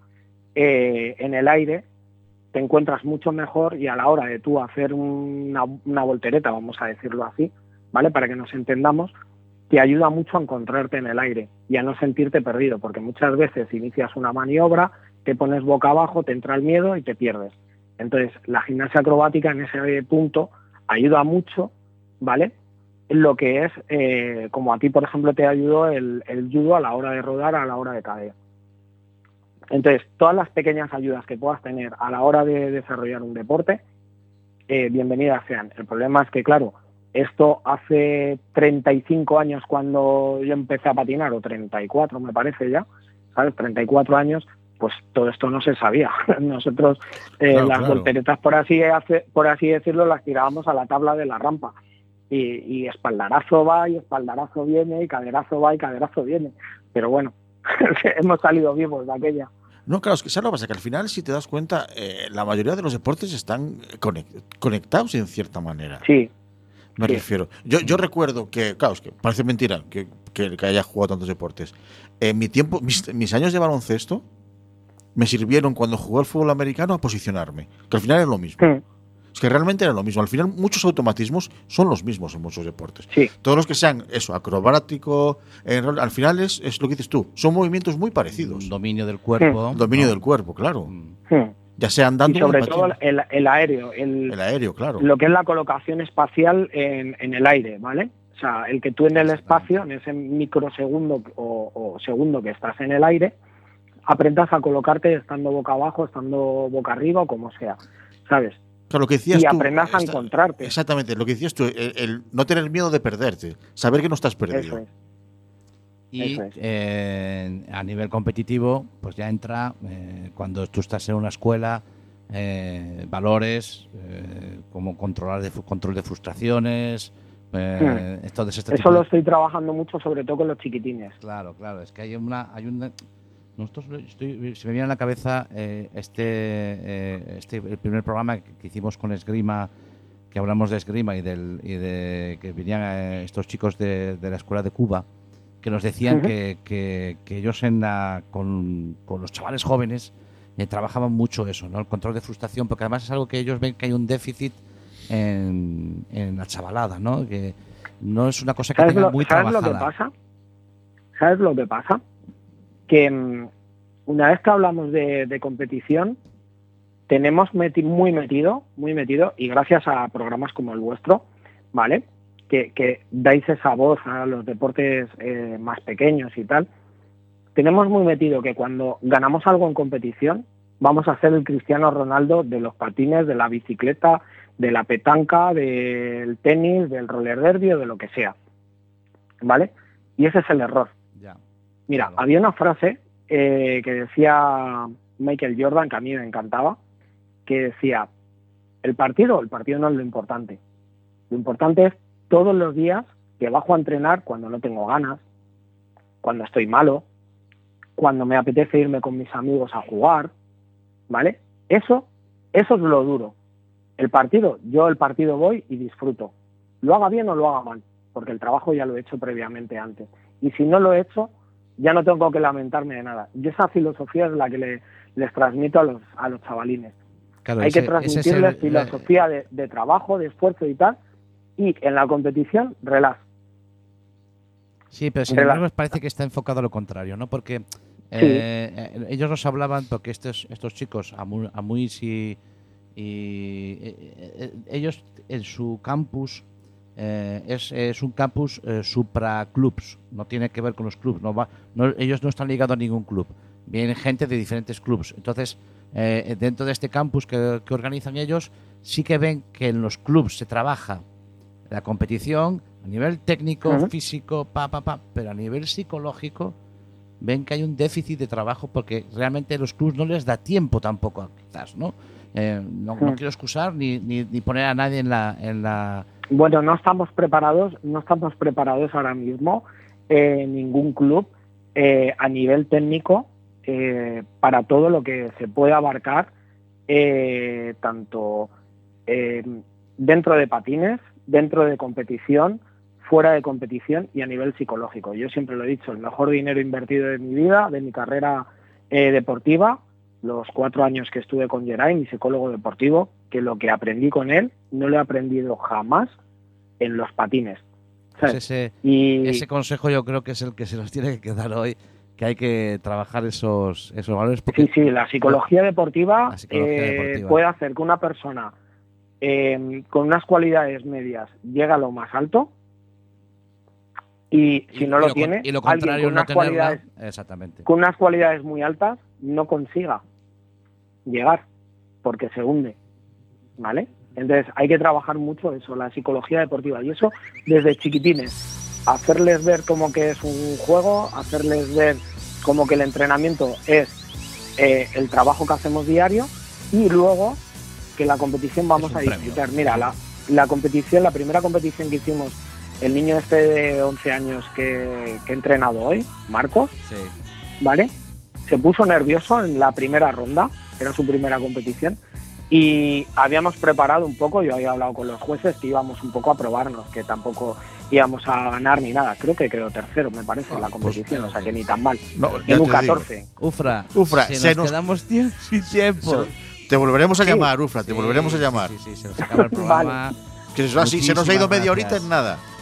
en el aire, te encuentras mucho mejor y a la hora de tú hacer una voltereta, vamos a decirlo así, ¿vale? Para que nos entendamos, te ayuda mucho a encontrarte en el aire y a no sentirte perdido, porque muchas veces inicias una maniobra, te pones boca abajo, te entra el miedo y te pierdes. Entonces, la gimnasia acrobática en ese punto ayuda mucho, ¿vale? Lo que es, como a ti, por ejemplo, te ayudó el judo a la hora de rodar, a la hora de caer. Entonces, todas las pequeñas ayudas que puedas tener a la hora de desarrollar un deporte, bienvenidas sean. El problema es que, claro, esto hace 35 años cuando yo empecé a patinar, o 34 me parece ya, ¿sabes? 34 años, pues todo esto no se sabía. Nosotros las volteretas, por así decirlo, las tirábamos a la tabla de la rampa. Y espaldarazo va y espaldarazo viene, y caderazo va y caderazo viene. Pero bueno, hemos salido vivos de aquella. No, claro, es que ¿sabes lo que pasa? Que al final, si te das cuenta, la mayoría de los deportes están conectados en cierta manera. Sí. Me refiero. Yo recuerdo que, claro, es que parece mentira que haya jugado tantos deportes. En mi tiempo, mis años de baloncesto me sirvieron cuando jugué al fútbol americano a posicionarme, que al final es lo mismo. Es que realmente era lo mismo. Al final, muchos automatismos son los mismos en muchos deportes. Sí. Todos los que sean eso, acrobático, al final es lo que dices tú. Son movimientos muy parecidos. Dominio del cuerpo. Dominio del cuerpo, claro. Ya sea andando. Y sobre todo el aéreo. El aéreo, claro. Lo que es la colocación espacial en el aire, ¿vale? O sea, el que tú en el espacio, en ese microsegundo o segundo que estás en el aire, aprendas a colocarte estando boca abajo, estando boca arriba o como sea, ¿sabes? Claro, lo que decías y tú, aprendas a encontrarte. Exactamente, lo que decías tú, el no tener miedo de perderte, saber que no estás perdido. Eso es. Y a nivel competitivo, pues ya entra, cuando tú estás en una escuela, valores, como control de frustraciones. Eso lo estoy trabajando mucho, sobre todo con los chiquitines. Claro, es que hay una nosotros se me viene a la cabeza el primer programa que hicimos con esgrima, que hablamos de esgrima y de que venían estos chicos de la escuela de Cuba, que nos decían que ellos con los chavales jóvenes trabajaban mucho eso, ¿no? El control de frustración, porque además es algo que ellos ven que hay un déficit en la chavalada, ¿no? Que no es una cosa que tenga muy trabajada. ¿Sabes lo que pasa? Que una vez que hablamos de competición, tenemos muy metido, y gracias a programas como el vuestro, ¿vale? Que dais esa voz a los deportes más pequeños y tal, tenemos muy metido que cuando ganamos algo en competición, vamos a ser el Cristiano Ronaldo de los patines, de la bicicleta, de la petanca, del tenis, del roller derby o de lo que sea, ¿vale? Y ese es el error. Mira, había una frase que decía Michael Jordan, que a mí me encantaba, que decía, el partido no es lo importante. Lo importante es todos los días que bajo a entrenar cuando no tengo ganas, cuando estoy malo, cuando me apetece irme con mis amigos a jugar, ¿vale? Eso es lo duro. El partido voy y disfruto. Lo haga bien o lo haga mal, porque el trabajo ya lo he hecho previamente antes. Y si no lo he hecho, ya no tengo que lamentarme de nada. Yo esa filosofía es la que les transmito a los chavalines. Claro, hay que transmitirles filosofía de trabajo, de esfuerzo y tal, y en la competición, relax. Sí, pero sin embargo parece que está enfocado a lo contrario, ¿no? Porque ellos nos hablaban, porque estos chicos, Amuis ellos en su campus es un campus supraclubs, no tiene que ver con los clubs, ellos no están ligados a ningún club, vienen gente de diferentes clubs. Entonces, dentro de este campus que organizan ellos, sí que ven que en los clubs se trabaja la competición a nivel técnico, físico, pero a nivel psicológico ven que hay un déficit de trabajo porque realmente a los clubes no les da tiempo tampoco, quizás, ¿no? No quiero excusar ni poner a nadie en la... Bueno, no estamos preparados ahora mismo ningún club a nivel técnico para todo lo que se puede abarcar tanto dentro de patines, dentro de competición, fuera de competición y a nivel psicológico. Yo siempre lo he dicho, el mejor dinero invertido de mi vida, de mi carrera deportiva, los 4 años que estuve con Geray, mi psicólogo deportivo, que lo que aprendí con él no lo he aprendido jamás en los patines. Pues ese consejo yo creo que es el que se nos tiene que quedar hoy, que hay que trabajar esos valores. Porque sí, la psicología deportiva puede hacer que una persona con unas cualidades medias llegue a lo más alto, y si no lo tiene, y lo alguien contrario, con unas no cualidades, exactamente, con unas cualidades muy altas no consiga llegar porque se hunde, ¿vale? Entonces hay que trabajar mucho eso, la psicología deportiva, y eso desde chiquitines, hacerles ver como que es un juego, hacerles ver como que el entrenamiento es el trabajo que hacemos diario, y luego que la competición vamos a disfrutar. Mira, la competición, la primera competición que hicimos, el niño este de 11 años que he entrenado hoy, Marcos, sí, ¿vale? Se puso nervioso en la primera ronda, era su primera competición, y habíamos preparado un poco, yo había hablado con los jueces que íbamos un poco a probarnos, que tampoco íbamos a ganar ni nada. Creo que quedó tercero, me parece, en la competición, o sea que ni tan mal. No, en un 14. Ufra, se nos quedamos sin tiempo. Te volveremos a llamar, Ufra, te volveremos a llamar. Sí, se nos acaba el programa. Vale. Que eso así, se nos ha ido media horita en nada.